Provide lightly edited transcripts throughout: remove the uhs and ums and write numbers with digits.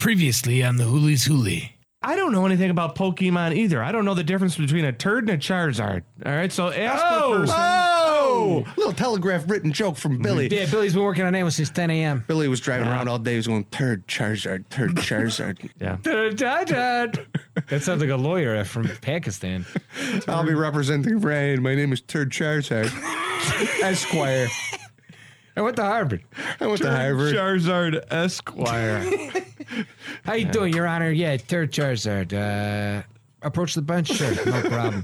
Previously on the Hoolies Hoolie. I don't know anything about Pokemon either. I don't know the difference between a turd and a Charizard. All right, so ask the person. Oh! Little telegraph written joke from Billy. Yeah, Billy's been working on that one since 10 a.m. Billy was driving around all day. He was going, turd Charizard, turd Charizard. Yeah. That sounds like a lawyer from Pakistan. I'll be representing Brian. My name is Turd Charizard. Esquire. I went to Harvard. I went to Harvard. Charizard Esquire. How you doing, Your Honor? Yeah, Turd Charizard. Approach the bench? Sure, no problem.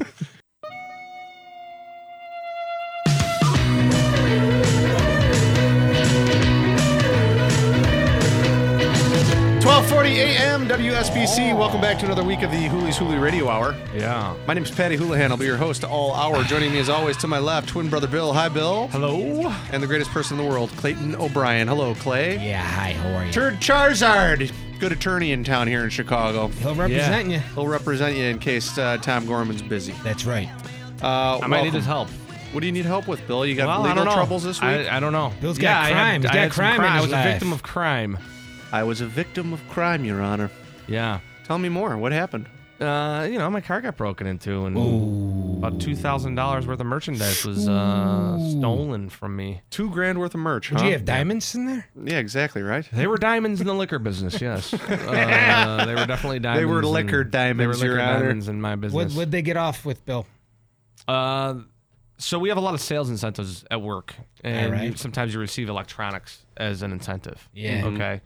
AM WSBC. Welcome back to another week of the Hoolies Hoolie Radio Hour. Yeah. My name is Patty Houlihan. I'll be your host all hour. Joining me as always to my left, twin brother Bill. Hi, Bill. Hello. And the greatest person in the world, Clayton O'Brien. Hello, Clay. Yeah, hi, how are you? Turd Charizard. Good attorney in town here in Chicago. He'll represent you. He'll represent you in case Tom Gorman's busy. That's right. I might need his help. What do you need help with, Bill? You got I legal don't know. troubles this week? I don't know. Bill's got crime. He's got crime in I his was life. a victim of crime. I was a victim of crime, Your Honor. Yeah. Tell me more. What happened? My car got broken into, and about $2,000 worth of merchandise was stolen from me. $2,000 worth of merch, Did huh? you have diamonds in there? Yeah, exactly, right? They were diamonds in the liquor business, yes. They were definitely diamonds. They were liquor diamonds, They were Your liquor Honor. diamonds in my business. What'd they get off with, Bill? So we have a lot of sales incentives at work, and All right. sometimes you receive electronics as an incentive. Yeah. Okay.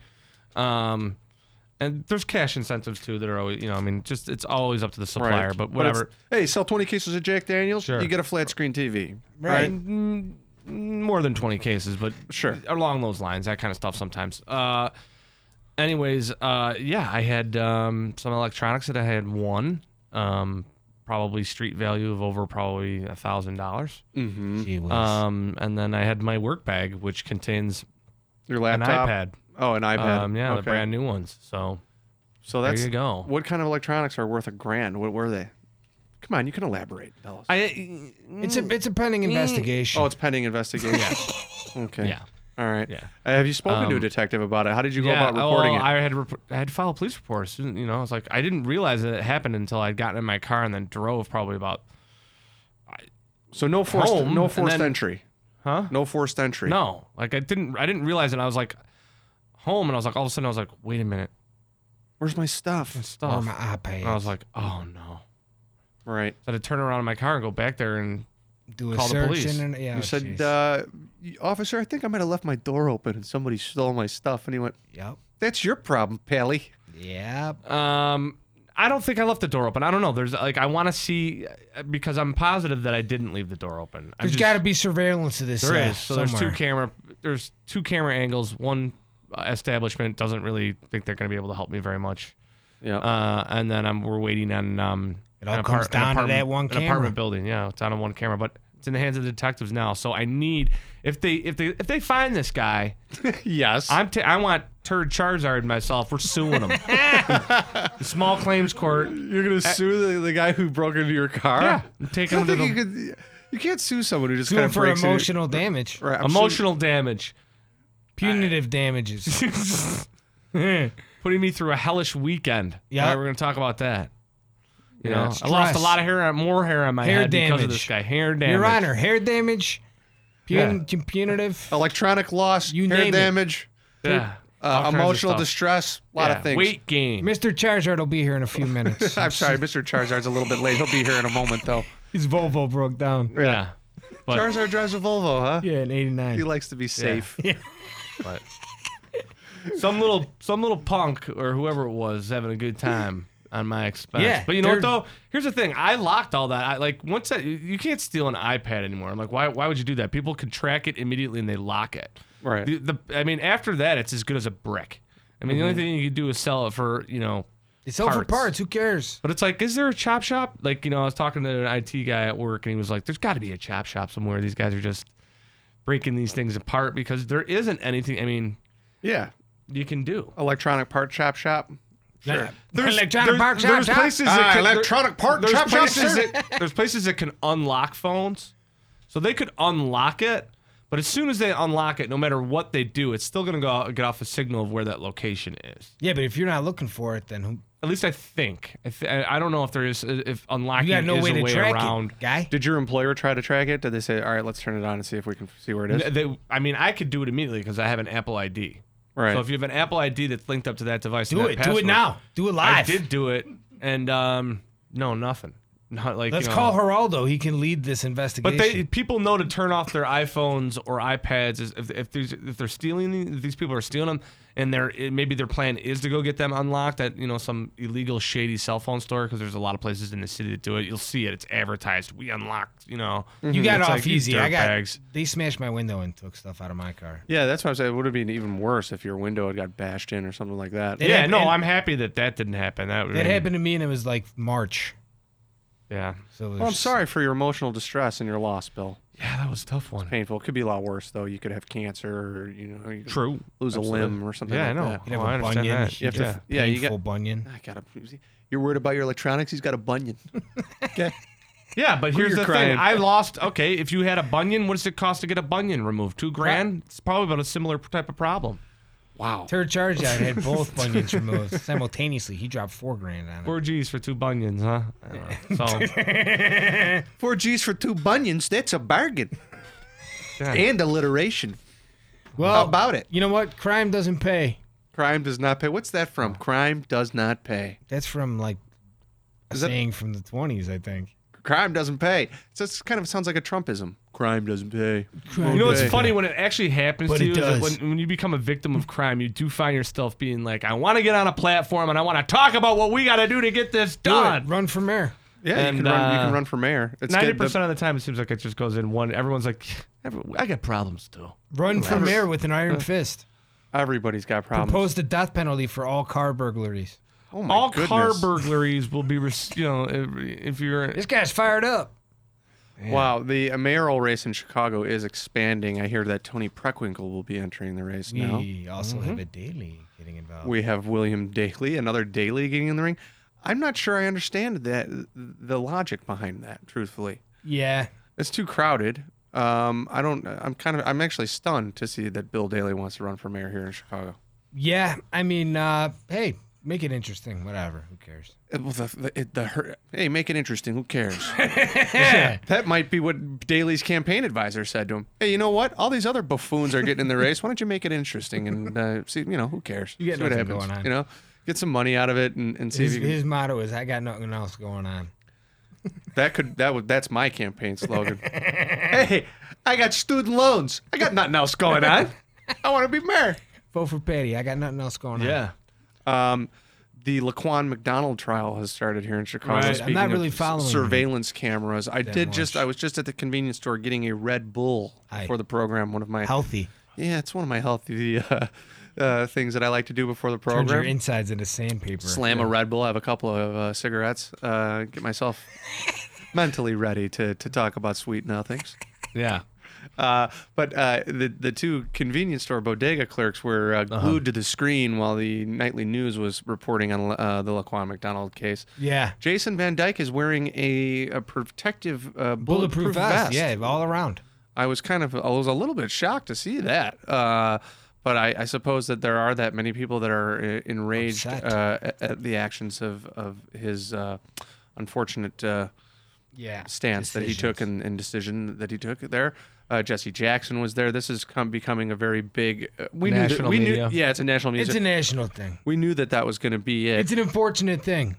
And there's cash incentives too that are always, it's always up to the supplier, Right. but whatever. Hey, sell 20 cases of Jack Daniels, Sure. you get a flat screen TV. Right. More than 20 cases, but Sure. along those lines, that kind of stuff sometimes. I had some electronics that I had won, probably street value of over probably $1,000. Mm-hmm. Gee whiz. And then I had my work bag, which contains Your an laptop? iPad. Oh, an iPad. The Okay. brand new ones. So That's, there you go. What kind of electronics are worth $1,000? What were they? Come on, you can elaborate. Tell us. It's a pending investigation. Oh, it's pending investigation. Okay. Yeah. All right. Yeah. Have you spoken to a detective about it? How did you go about reporting it? I had to file a police report. I was like, I didn't realize that it happened until I'd gotten in my car and then drove probably about. So no forced Home, and then- entry. Huh? No forced entry. No, like I didn't realize it. I was like home, and I was like, all of a sudden, I was like, wait a minute, Where's my stuff? Or stuff. my iPad. And I was like, oh no. Right. So I had to turn around in my car and go back there and Do a call the search police. and yeah, You said, jeez. officer, I think I might have left my door open and somebody stole my stuff. And he went, Yep. that's your problem, Pally. Yep. I don't think I left the door open. I don't know. There's I want to see because I'm positive that I didn't leave the door open. There's got to be surveillance of this. There is. So somewhere. there's two camera angles. One establishment doesn't really think they're going to be able to help me very much. Yeah. And then we're waiting on It all comes down to that one an camera. apartment building. Yeah, it's on one camera, but it's in the hands of the detectives now. So I need if they find this guy, Yes. I want Turd Charizard myself. We're suing him. The small claims court. You're going to sue the guy who broke into your car? Yeah, take I him don't to think the you can't sue someone who just Doing kind of for breaks emotional damage. Right. emotional damage. Punitive damages. Putting me through a hellish weekend. Yeah. We're going to talk about that. You Yeah. know, Stress. I lost a lot of hair, more hair on my Hair head because of damage. this guy. Hair damage. Your Honor, hair damage, punitive. Electronic loss, You hair name it. damage, Yeah. All kinds of emotional stuff. distress, a lot Yeah. of things. Weight gain. Mr. Charizard will be here in a few minutes. I'm sorry, Mr. Charizard's a little bit late. He'll be here in a moment, though. His Volvo broke down. Yeah. But, Charizard drives a Volvo, huh? Yeah, in He '89. likes to be safe. but some little punk or whoever it was is having a good time on my expense. Yeah, But you know what they're- though? Here's the thing. I locked all that. Once that you can't steal an iPad anymore. I'm like, why would you do that? People can track it immediately and they lock it. Right. After that, it's as good as a brick. The only thing you can do is sell it for, It's all for parts. parts. Who cares? But it's like, is there a chop shop? I was talking to an IT guy at work, and he was like, there's got to be a chop shop somewhere. These guys are just breaking these things apart because there isn't anything, Yeah. you can do. Electronic part shop. Sure. There's Electronic part shop. there's places that can, electronic part there's chop shop, places sir. there's places that can unlock phones. So they could unlock it, But as soon as they unlock it, no matter what they do, it's still going to get off a signal of where that location is. Yeah, but if you're not looking for it, then who? At least I think. I don't know if there is if unlocking You got no is way a to way track around. it, guy. Did your employer try to track it? Did they say, all right, let's turn it on and see if we can see where it is? I mean, I could do it immediately because I have an Apple ID. Right. So if you have an Apple ID that's linked up to that device, Do and that it. Do password, it now. Do it live. I did do it, and no, nothing. Not like Let's you know, call Geraldo. He can lead this investigation. But people know to turn off their iPhones or iPads if they're stealing if these people are stealing them, and maybe their plan is to go get them unlocked at some illegal shady cell phone store, because there's a lot of places in the city that do it. You'll see it. It's advertised. We unlocked. You got It's off like these easy. dirtbags. They smashed my window and took stuff out of my car. Yeah, that's what I'm saying. It would have been even worse if your window had got bashed in or something like that. It Yeah, happened- no, and- I'm happy that didn't happen. That happened to me, and it was like March. Yeah. So Well, I'm sorry for your emotional distress and your loss, Bill. Yeah, that was a tough one. Painful. It could be a lot worse, though. You could have cancer, or you could True. lose Absolutely. a limb or something. Yeah, I like know. that. You have Oh, I a understand bunion. that. You have to- Yeah, yeah, you painful got- bunion. I gotta. You're worried about your electronics. He's got a bunion. Okay. Yeah, but here's you're the crying. thing. I lost. Okay, if you had a bunion, what does it cost to get a bunion removed? $2,000. It's probably about a similar type of problem. Wow. Turd Charge out had both bunions removed simultaneously. He dropped $4,000 on it. 4 G's for 2 bunions, huh? I don't know. So 4 G's for 2 bunions. That's a bargain. yeah. And alliteration. Well, How about it? You know what? Crime doesn't pay. Crime does not pay. What's that from? Crime does not pay. That's from like a Is that- saying from the 20s, I think. Crime doesn't pay. So it kind of sounds like a Trumpism. Crime doesn't pay. You know what's Okay. funny when it actually happens But to it you? Is that does. when you become a victim of crime, you do find yourself being like, I want to get on a platform and I want to talk about what we got to do to get this Do it. done. Run for mayor. Yeah, And, you can run for mayor. It's 90% of the time, it seems like it just goes in one. Everyone's like, I got problems too. Run for mayor with an iron fist. Everybody's got problems. Propose the death penalty for all car burglaries. Oh my All goodness. car burglaries will be, if you're. This guy's fired up. Wow, the mayoral race in Chicago is expanding. I hear that Tony Preckwinkle will be entering the race now. We also have a daily getting involved. We have William Daley, another Daley getting in the ring. I'm not sure I understand the logic behind that, truthfully. Yeah. It's too crowded. I'm actually stunned to see that Bill Daley wants to run for mayor here in Chicago. Yeah. I mean, hey, make it interesting. Whatever. Who cares? Hey, make it interesting. Who cares? That might be what Daley's campaign advisor said to him. Hey, you know what? All these other buffoons are getting in the race. Why don't you make it interesting and see? Who cares? You get see what nothing happens. going on. Get some money out of it and see if you can. His motto is, I got nothing else going on. That's my campaign slogan. Hey, I got student loans. I got nothing else going on. I want to be mayor. Vote for Patty. I got nothing else going on. Yeah. The Laquan McDonald trial has started here in Chicago. Right. I'm Speaking not of really following surveillance cameras. I much. was just at the convenience store getting a Red Bull Aye. for the program. One of my Healthy. Yeah, it's one of my healthy things that I like to do before the Turns your program. insides into sandpaper. Slam a Red Bull, have a couple of cigarettes, get myself mentally ready to talk about sweet nothings. Yeah. But the two convenience store bodega clerks were glued to the screen while the nightly news was reporting on the Laquan McDonald case. Yeah. Jason Van Dyke is wearing a protective Bulletproof vest. Yeah, all around. I was a little bit shocked to see that. But I suppose that there are that many people that are enraged at the actions of his unfortunate stance that he took and decision that he took there. Jesse Jackson was there. This is becoming a very big. National media. Yeah, it's a national media. It's a national thing. We knew that was going to be it. It's an unfortunate thing.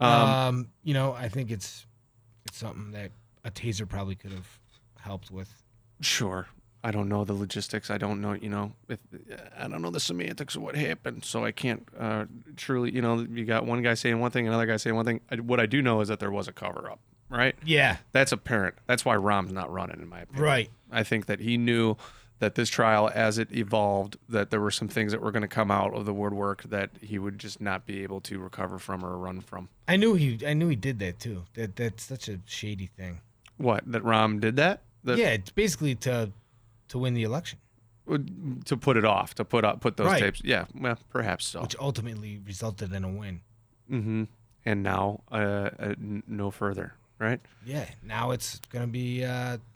I think it's something that a taser probably could have helped with. Sure. I don't know the logistics. I don't know, I don't know the semantics of what happened, so I can't truly, you got one guy saying one thing, another guy saying one thing. What I do know is that there was a cover-up, right? Yeah. That's apparent. That's why Rahm's not running, in my opinion. Right. I think that he knew that this trial, as it evolved, that there were some things that were going to come out of the woodwork that he would just not be able to recover from or run from. I knew he did that too. That's such a shady thing. What? That Rahm did that? Yeah, it's basically to win the election, To put it off, to put those Right. tapes. Yeah, well, perhaps so. which ultimately resulted in a win. Mm-hmm. And now, no further, right? Yeah. Now it's gonna be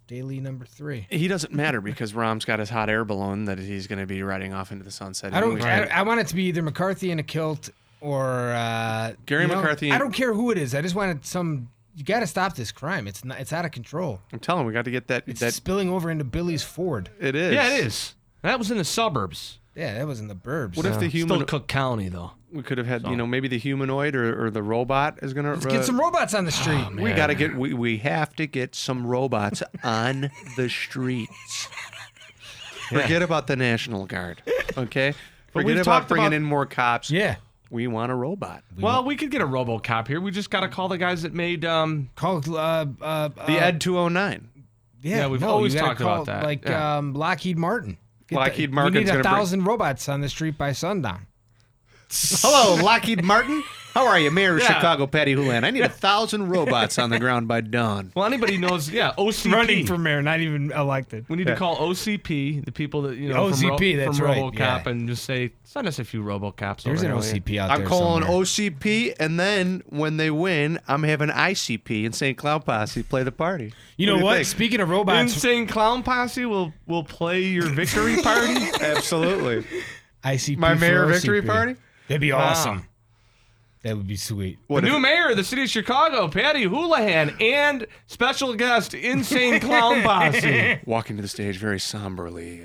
daily number 3. He doesn't matter because Rahm's got his hot air balloon that he's going to be riding off into the sunset. I don't. anyway. I want it to be either McCarthy in a kilt or Gary McCarthy. I don't care who it is. I just wanted some. You got to stop this crime. It's not. It's out of control. I'm telling you, we got to get that. It's spilling over into Billy's Ford. It is. Yeah, it is. That was in the suburbs. Yeah, that was in the burbs. What if the Still human? Cook County, though. We could have had, maybe the humanoid or the robot is going to. Let's get some robots on the street. We got to get. We have to get some robots on the streets. Forget about the National Guard, okay? Forget we've about talked bringing about- in more cops. Yeah. We want a robot. Well, we could get a RoboCop here. We just got to call the guys that made. Call The Ed 209. Yeah, we've no, always you gotta talked call, about that. Like Yeah. Lockheed Martin. Lockheed We Martin's need gonna bring- 1,000 robots on the street by sundown. Hello, Lockheed Martin. How are you, Mayor of Yeah. Chicago, Patty Houlihan? I need 1,000 robots on the ground by dawn. Well, anybody knows, OCP. Running for mayor, not even elected. We need to call OCP, the people that OCP, that's from right, RoboCop, yeah. and just say, send us a few RoboCops. There's over an here. OCP out I'm there calling somewhere. OCP, and then when they win, I'm having ICP and St. Cloud Posse play the party. You know do what? think? Speaking of robots, Insane Clown Posse will play your victory party. Absolutely. ICP My for mayor OCP. victory party? That'd be Wow. awesome. That would be sweet. The new mayor of the city of Chicago, Patty Houlihan, and special guest, Insane Clown Posse. Walking to the stage very somberly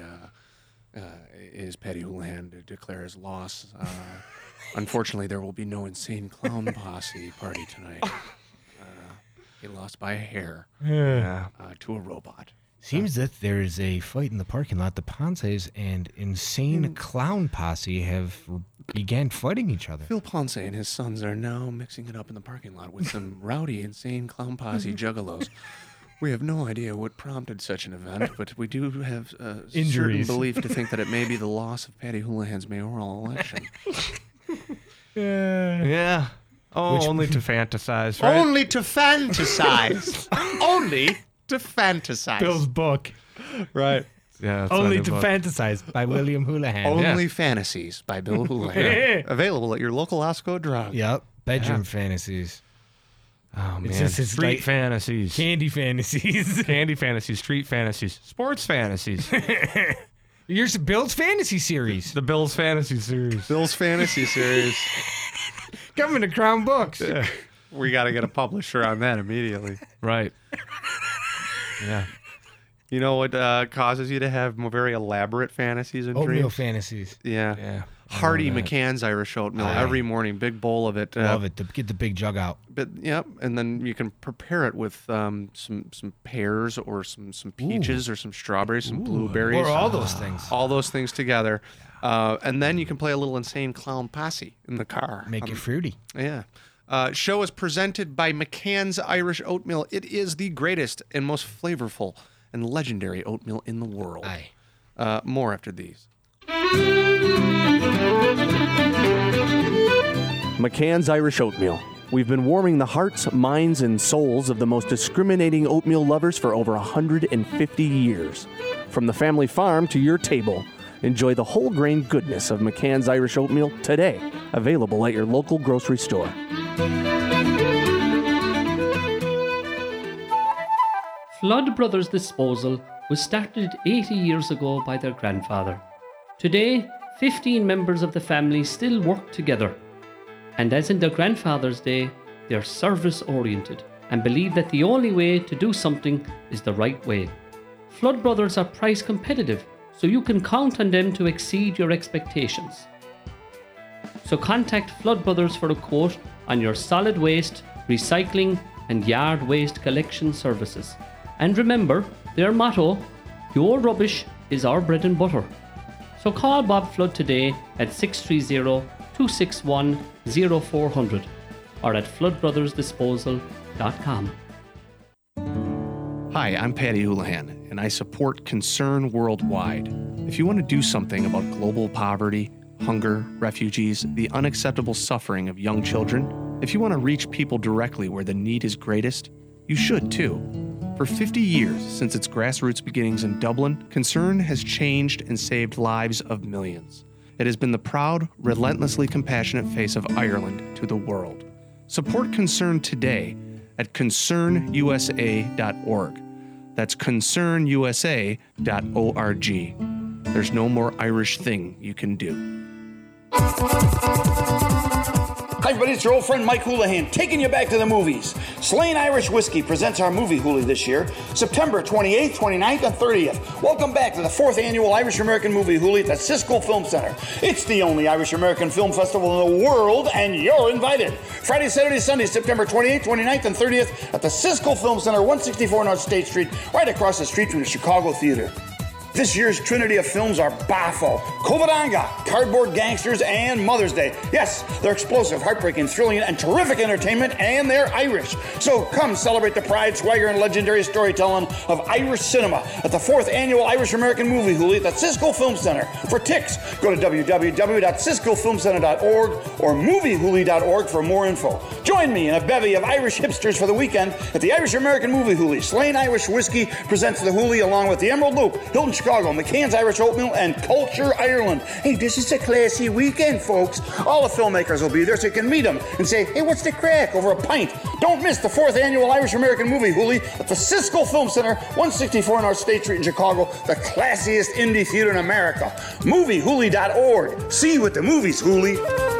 is Patty Houlihan to declare his loss. Unfortunately, there will be no Insane Clown Posse party tonight. He lost by a hair to a robot. Seems that there's a fight in the parking lot. The Ponces and Insane Clown Posse have began fighting each other. Phil Ponce and his sons are now mixing it up in the parking lot with some rowdy, Insane Clown Posse juggalos. We have no idea what prompted such an event, but we do have a certain Injuries. belief to think that it may be the loss of Patty Houlihan's mayoral election. Yeah. Oh, only to fantasize, right? Only to fantasize. Only to fantasize. book. Right. Yeah. that's my Only new to book. Fantasize by William Houlihan. Only Fantasies by Bill Houlihan. Available at your local Osco drug. Yep. Bedroom fantasies. Oh, man. It's Street like fantasies. candy fantasies. Candy fantasies, street fantasies, sports fantasies. Here's Bill's fantasy series. The Bills fantasy series. Bill's Fantasy Series. Coming to Crown Books. We got to get a publisher on that immediately. Right. Yeah. You know what causes you to have very elaborate fantasies and Oatmeal dreams? fantasies. Yeah. Yeah. Hearty McCann's Irish oatmeal Aye. every morning, big bowl of it. Love it. Get the big jug out. But yep, and then you can prepare it with some pears or some peaches or some strawberries, some blueberries, Or all those things. all those things together, and then you can play a little Insane Clown Posse in the car. Make it fruity. Yeah. Show is presented by McCann's Irish Oatmeal. It is the greatest and most flavorful and legendary oatmeal in the world. Aye. More after these. McCann's Irish Oatmeal. We've been warming the hearts, minds, and souls of the most discriminating oatmeal lovers for over 150 years. From the family farm to your table, enjoy the whole grain goodness of McCann's Irish Oatmeal today. Available at your local grocery store. Flood Brothers Disposal was started 80 years ago by their grandfather. Today, 15 members of the family still work together. And as in their grandfather's day, they are service-oriented and believe that the only way to do something is the right way. Flood Brothers are price competitive, so you can count on them to exceed your expectations. So contact Flood Brothers for a quote on your solid waste, recycling, and yard waste collection services. And remember their motto, your rubbish is our bread and butter. So call Bob Flood today at 630-261-0400 or at floodbrothersdisposal.com. Hi, I'm Patty Houlihan, and I support Concern Worldwide. If you want to do something about global poverty, hunger, refugees, the unacceptable suffering of young children, if you want to reach people directly where the need is greatest, you should too. For 50 years, since its grassroots beginnings in Dublin, Concern has changed and saved lives of millions. It has been the proud, relentlessly compassionate face of Ireland to the world. Support Concern today at concernusa.org. That's concernusa.org. There's no more Irish thing you can do. Hi, everybody. It's your old friend Mike Houlihan taking you back to the movies. Slain Irish Whiskey presents our movie Hoolie this year, September 28th, 29th, and 30th. Welcome back to the 4th annual Irish American Movie Hoolie at the Siskel Film Center. It's the only Irish American film festival in the world, and you're invited. Friday, Saturday, Sunday, September 28th, 29th, and 30th at the Siskel Film Center, 164 North State Street, right across the street from the Chicago Theater. This year's trinity of films are Bafo, Covadonga, Cardboard Gangsters, and Mother's Day. Yes, they're explosive, heartbreaking, thrilling, and terrific entertainment, and they're Irish. So come celebrate the pride, swagger, and legendary storytelling of Irish cinema at the 4th annual Irish American Movie Hoolie at the Siskel Film Center. For tickets, go to www.siskelfilmcenter.org or moviehoolie.org for more info. Join me in a bevy of Irish hipsters for the weekend at the Irish American Movie Hoolie. Slain Irish Whiskey presents the Hoolie along with the Emerald Loop, Hilton Chicago, McCann's Irish Oatmeal, and Culture Ireland. Hey, this is a classy weekend, folks. All the filmmakers will be there so you can meet them and say, hey, what's the crack over a pint? Don't miss the 4th annual Irish American Movie Hoolie at the Siskel Film Center, 164 North State Street in Chicago, the classiest indie theater in America. Moviehoolie.org. See you at the movies, Hoolie.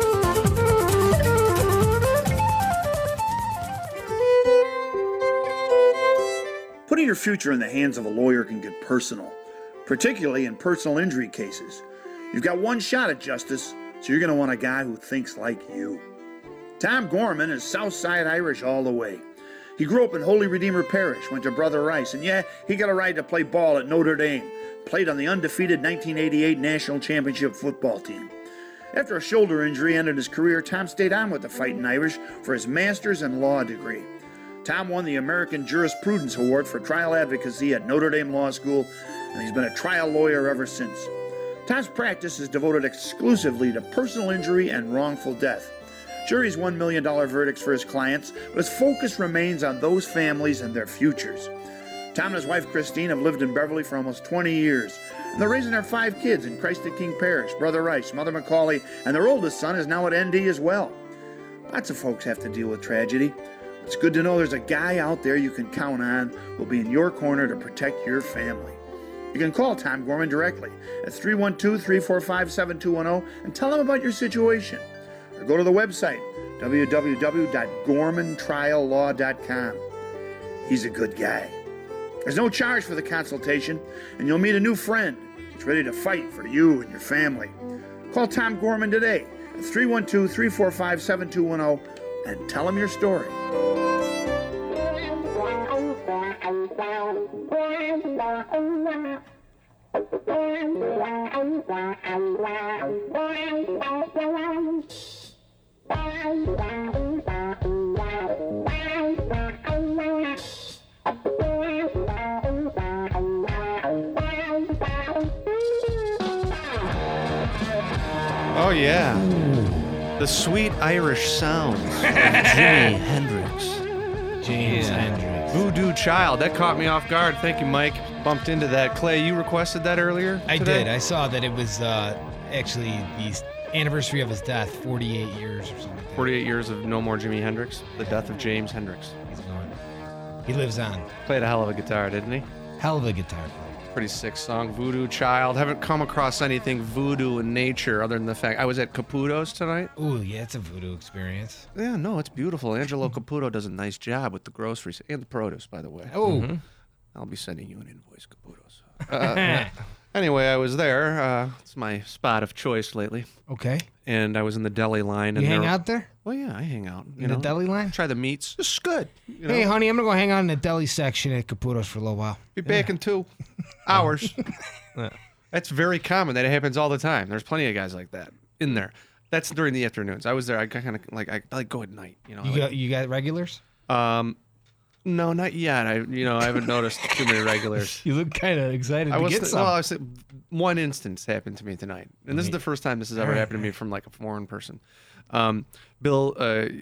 Putting your future in the hands of a lawyer can get personal, particularly in personal injury cases. You've got one shot at justice, so you're going to want a guy who thinks like you. Tom Gorman is Southside Irish all the way. He grew up in Holy Redeemer Parish, went to Brother Rice, and yeah, he got a ride to play ball at Notre Dame, played on the undefeated 1988 National Championship football team. After a shoulder injury ended his career, Tom stayed on with the Fighting Irish for his master's and law degree. Tom won the American Jurisprudence Award for trial advocacy at Notre Dame Law School, and he's been a trial lawyer ever since. Tom's practice is devoted exclusively to personal injury and wrongful death. Sure, he's won $1 million verdicts for his clients, but his focus remains on those families and their futures. Tom and his wife Christine have lived in Beverly for almost 20 years, and they're raising their 5 kids in Christ the King Parish, Brother Rice, Mother Macaulay, and their oldest son is now at ND as well. Lots of folks have to deal with tragedy. It's good to know there's a guy out there you can count on who'll be in your corner to protect your family. You can call Tom Gorman directly at 312-345-7210 and tell him about your situation. Or go to the website, www.gormantriallaw.com. He's a good guy. There's no charge for the consultation, and you'll meet a new friend who's ready to fight for you and your family. Call Tom Gorman today at 312-345-7210 and tell him your story. Oh, yeah. The sweet Irish sounds of Jimi Hendrix. James Hendrix. Voodoo Child. That caught me off guard. Thank you, Mike. Bumped into that. Clay, you requested that earlier I today? did. I saw that it was actually the anniversary of his death, 48 years or something like that. 48 years of no more Jimi Hendrix. The death of James Hendrix. He's gone. He lives on. Played a hell of a guitar, didn't he? Hell of a guitar player. Pretty sick song. Voodoo Child. Haven't come across anything voodoo in nature other than the fact I was at Caputo's tonight. Ooh, yeah, it's a voodoo experience. Yeah, no, it's beautiful. Angelo Caputo does a nice job with the groceries and the produce, by the way. Oh. I'll be sending you an invoice, Caputo's. Anyway, I was there. It's my spot of choice lately. Okay. And I was in the deli line. You and hang out there? Well, yeah, I hang out. In the deli line? Try the meats. This is good. You know? Hey, honey, I'm going to go hang out in the deli section at Caputo's for a little while. Be back in 2 hours. That's very common. That happens all the time. There's plenty of guys like that in there. That's during the afternoons. I was there. I kind of I like go at night. You know. You got regulars? No, not yet. I haven't noticed too many regulars. You look kind of excited to get some. Well, I was, one instance happened to me tonight, and this is the first time this has ever happened to me from like a foreign person. Bill,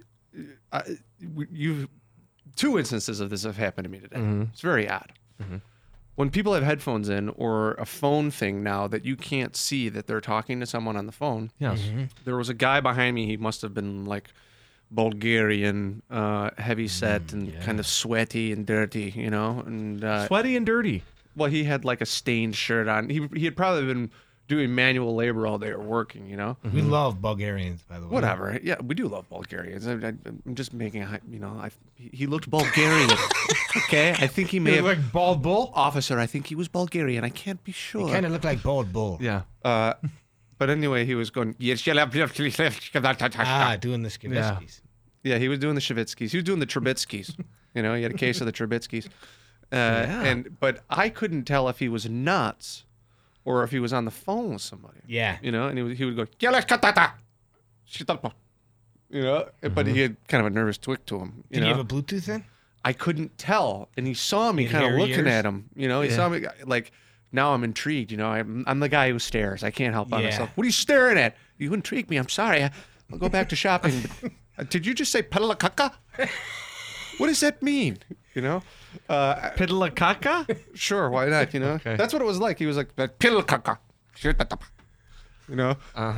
you 2 instances of this have happened to me today. Mm-hmm. It's very odd. Mm-hmm. When people have headphones in or a phone thing now that you can't see that they're talking to someone on the phone. Yes. Mm-hmm. There was a guy behind me. He must have been like Bulgarian, heavy set and kind of sweaty and dirty, you know. And Sweaty and dirty. well, he had like a stained shirt on. He had probably been doing manual labor all day or working, you know. We love Bulgarians, by the way. Whatever. Yeah, we do love Bulgarians. I'm just making a, you know, he looked Bulgarian. Okay, I think he may have. like Bald Bull. Officer, I think he was Bulgarian. I can't be sure. Kind of looked like Bald Bull. Yeah. But anyway, he was going. doing the Skavitskis. Yeah, he was doing the Shavitskis. He was doing the Trubitskis. You know, he had a case of the Trubitskis. But I couldn't tell if he was nuts or if he was on the phone with somebody. Yeah. You know, and he would go, you know, but he had kind of a nervous twig to him. Did he have a Bluetooth in? I couldn't tell, and he saw me He had kind of hairy looking ears? at him. You know, he saw me like. Now I'm intrigued. You know, I'm the guy who stares. I can't help myself. What are you staring at? You intrigue me. I'm sorry. I'll go back to shopping. Did you just say pedalakaka? What does that mean? You know, Pidlakaka? sure, why not? You know, Okay. that's what it was like. He was like pedalakaka. You know.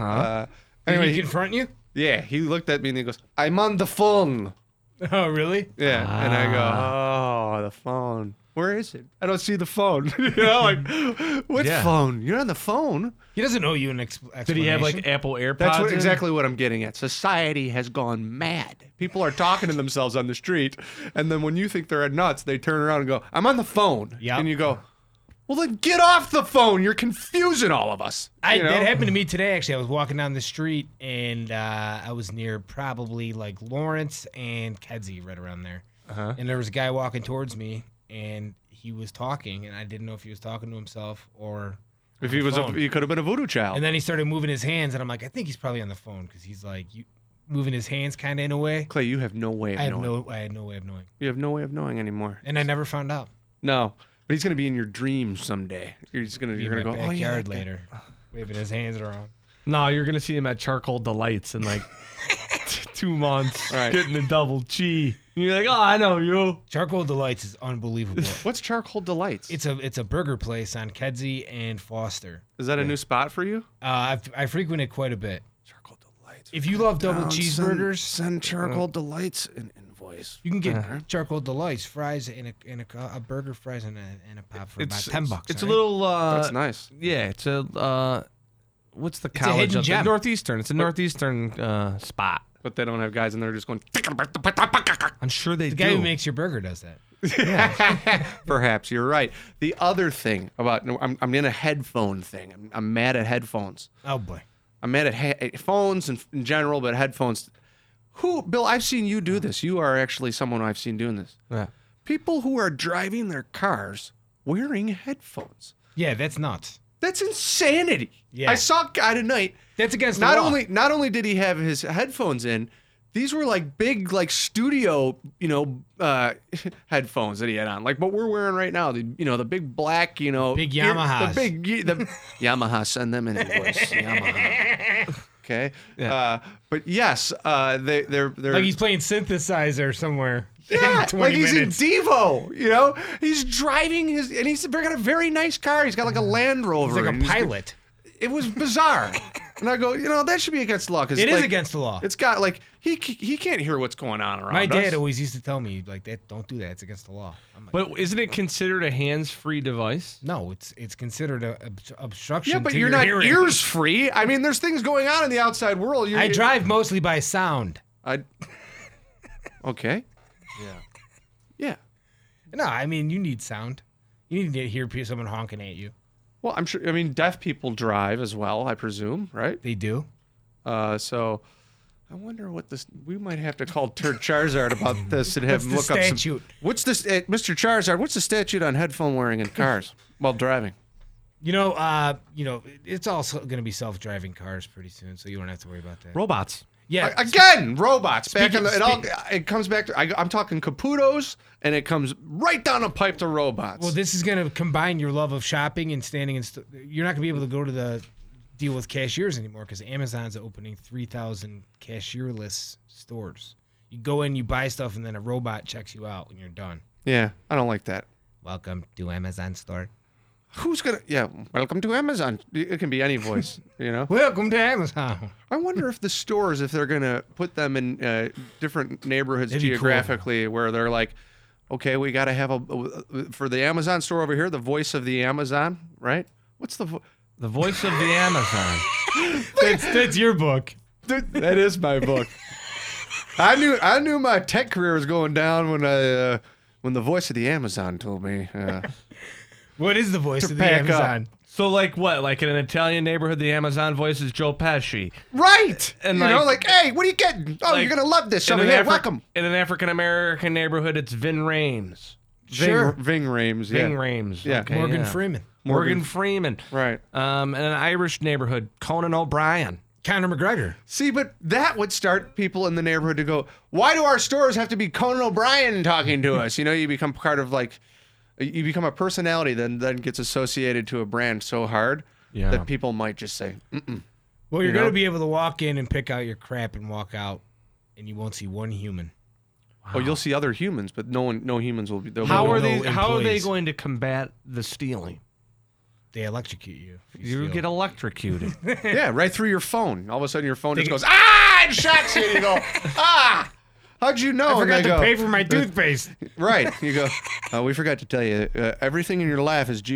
Did Anyway, he confront you? yeah, he looked at me and he goes, "I'm on the phone." Oh, really? Yeah, and I go, "Oh, the phone. Where is it? I don't see the phone." You know, like, what Yeah. phone? You're on the phone. He doesn't owe you an explanation. Did he have like Apple AirPods? That's in? exactly what I'm getting at. Society has gone mad. People are talking to themselves on the street, and then when you think they're nuts, they turn around and go, "I'm on the phone." Yep. And you go, "Well, then get off the phone. You're confusing all of us." You know? That happened to me today, actually. I was walking down the street, and I was near probably like Lawrence and Kedzie, right around there. And there was a guy walking towards me, and he was talking, and I didn't know if he was talking to himself or If on he the was, phone. he could have been a voodoo child. And then he started moving his hands, and I'm like, I think he's probably on the phone because he's like moving his hands kind of in a way. Clay, you have no way of I had knowing. no way of knowing, You have no way of knowing anymore. and I never found out. No, but he's gonna be in your dreams someday. You're gonna Be in my go, "Oh yeah." backyard later, waving his hands around. No, you're gonna see him at Charcoal Delights in like 2 months, Right. getting a double chi. You're like, oh, I know you. Charcoal Delights is unbelievable. What's Charcoal Delights? It's a burger place on Kedzie and Foster. Is that a new spot for you? I frequent it quite a bit. Charcoal Delights. If you love double cheeseburgers, Send Charcoal Delights an invoice. you can get Charcoal Delights fries and a burger, fries and a pop for about $10. It's a all right? little. That's nice. Yeah, it's a. What's the a college hidden up there? gem. Northeastern. It's a Northeastern spot. But they don't have guys in there just going. I'm sure they The do. guy who makes your burger does that. Perhaps you're right. The other thing about I'm in a headphone thing. I'm mad at headphones. Oh boy. I'm mad at phones in general, but headphones. Bill? I've seen you do this. You are actually someone I've seen doing this. Yeah. People who are driving their cars wearing headphones. Yeah, that's nuts. That's insanity. Yeah. I saw a guy tonight. That's against the Not law. not only did he have his headphones in, these were like big like studio, headphones that he had on. Like what we're wearing right now, the big black, Big Yamahas. the Yamaha, send them an invoice. Yamaha. Okay. Yeah. But yes, they're Like he's playing synthesizer somewhere. yeah, in 20 like he's minutes. in Devo, He's driving and he's got a very nice car. He's got like a Land Rover. He's like and a pilot. It was bizarre. And I go, that should be against the law. Cause It is against the law. It's got like, he can't hear what's going on around My us. dad always used to tell me like that. Don't do that. It's against the law. I'm like, But isn't it considered a hands-free device? no, it's considered a obstruction. Yeah, but to you're your not hearing. ears free. I mean, there's things going on in the outside world. I drive mostly by sound. Okay. Yeah. No, I mean you need sound. You need to hear someone honking at you. Well, I'm sure. I mean, deaf people drive as well, I presume, right? They do. So I wonder what this. We might have to call Turd Charizard about this and have him What's look the up some. statute? What's this, Mr. Charizard? What's the statute on headphone wearing in cars while driving? It's also going to be self-driving cars pretty soon, so you don't have to worry about that. Robots. Yeah. Again, robots. Back in Speaking- it comes back to. I'm talking Caputos, and it comes right down a pipe to robots. Well, this is going to combine your love of shopping and standing in. You're not going to be able to go to deal with cashiers anymore because Amazon's opening 3,000 cashierless stores. You go in, you buy stuff, and then a robot checks you out when you're done. yeah, I don't like that. Welcome to Amazon store. Who's gonna? Yeah, welcome to Amazon. It can be any voice, you know. Welcome to Amazon. I wonder if the stores, if they're gonna put them in different neighborhoods That'd be geographically, where they're like, okay, we got to have for the Amazon store over here, the voice of the Amazon, right? What's the voice of the Amazon? That's your book. That is my book. I knew my tech career was going down when the voice of the Amazon told me. What is the voice of the pack up. Amazon? So like what? Like in an Italian neighborhood, the Amazon voice is Joe Pesci. Right. And you know, like, hey, what are you getting? Oh, like, you're gonna love this. In Over an here, Afri- welcome. In an African American neighborhood, it's Vin Rames. Ving Rhames. Ving Yeah. Rames. Yeah. Okay, Morgan yeah. Freeman. Morgan Freeman. Right. In an Irish neighborhood, Conan O'Brien. Conor McGregor. See, but that would start people in the neighborhood to go, why do our stores have to be Conan O'Brien talking to us? You know, you become part of you become a personality then gets associated to a brand so hard that people might just say, mm-mm. Well, you're You know? going to be able to walk in and pick out your crap and walk out, and you won't see one human. Oh, you'll see other humans, but no humans will be. How no are they employees. going to combat the stealing? They electrocute you. if You steal. get electrocuted. Yeah, right through your phone. All of a sudden, your phone just goes, and shocks you, and you go, how'd you know? I forgot and they to go, pay for my toothpaste. Right. You go, we forgot to tell you, everything in your life is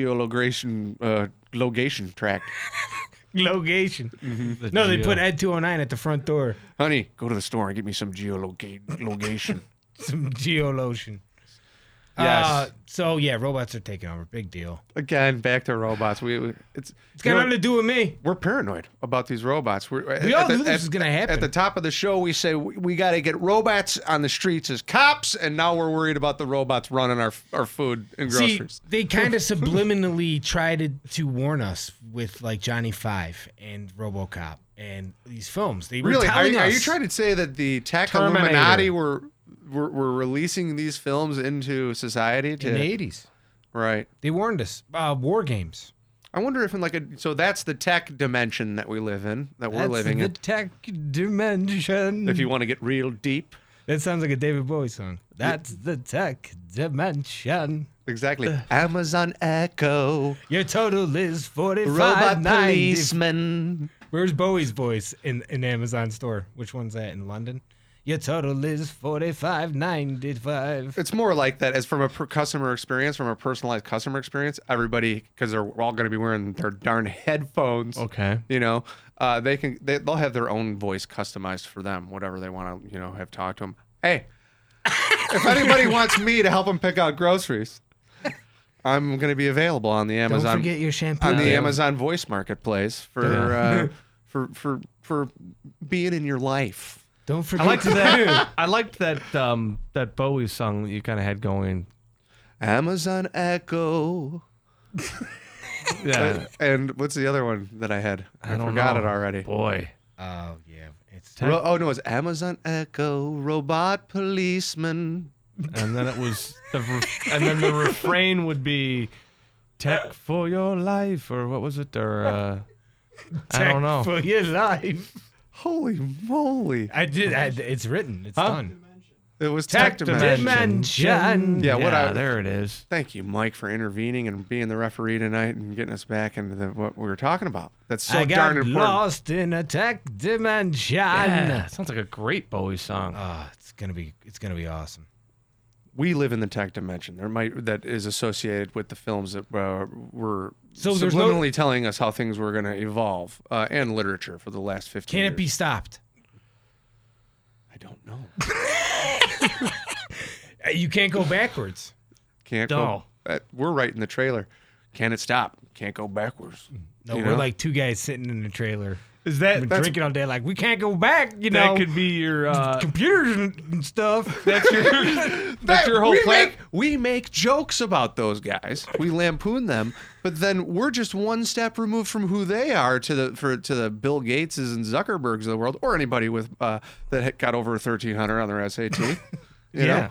geologation tracked. Location. Mm-hmm. No, they put Ed 209 at the front door. Honey, go to the store and get me some geologation. Some geolotion. Yes. So yeah, robots are taking over. Big deal. Again, back to robots. It's Got nothing to do with me. we're paranoid about these robots. We all knew this was gonna happen. At the top of the show, we say we got to get robots on the streets as cops, and now we're worried about the robots running our food and See, groceries. they kind of subliminally tried to warn us with like Johnny Five and RoboCop and these films. They were Really? telling Are us. you trying to say that the tech Terminator. Illuminati were releasing these films into society to in the 80s? right? They warned us. War games. I wonder if in so that's the tech dimension that we live in, that we're living the in. tech dimension. If you want to get real deep. That sounds like a David Bowie song. That's the tech dimension. Exactly. Amazon Echo. Your total is $45.90. Robot policeman. Where's Bowie's voice in Amazon store? Which one's that, in London? Your total is $45.95. It's more like that as from a customer experience, from a personalized customer experience. Everybody, because they're all going to be wearing their darn headphones. Okay. You know, they'll have their own voice customized for them, whatever they want to, have talked to them. Hey, if anybody wants me to help them pick out groceries, I'm going to be available on the Amazon. Don't forget your shampoo. On the Amazon Voice Marketplace for being in your life. Don't forget. I liked that. I liked that Bowie song that you kind of had going. Amazon Echo. Yeah. And what's the other one that I had? I don't forgot know. it already. Boy. Oh yeah, it's Oh no, it was Amazon Echo, robot policeman. And then it was and then the refrain would be "Tech for your life" or what was it? Or I don't know. for your life. Holy moly! It's written. It's done. It was Tech Tech Dimension. Dimension. Yeah, there it is. Thank you, Mike, for intervening and being the referee tonight and getting us back into what we were talking about. That's so I got darn important. lost in a tech dimension. Yeah, sounds like a great Bowie song. It's gonna be awesome. We live in the tech dimension. That is associated with the films that were So there's no- subliminally telling us how things were going to evolve, and literature for the last 15 years. Can it be stopped? I don't know. You can't go backwards. Can't No. go. We're right in the trailer. Can it stop? Can't go backwards. No, You we're know? like two guys sitting in the trailer. Is Been drinking all day, like we can't go back. You that know, could be your computers and stuff. that's your whole plan. We make jokes about those guys. We lampoon them, but then we're just one step removed from who they are to the Bill Gateses and Zuckerbergs of the world, or anybody with that got over 1,300 on their SAT. You know?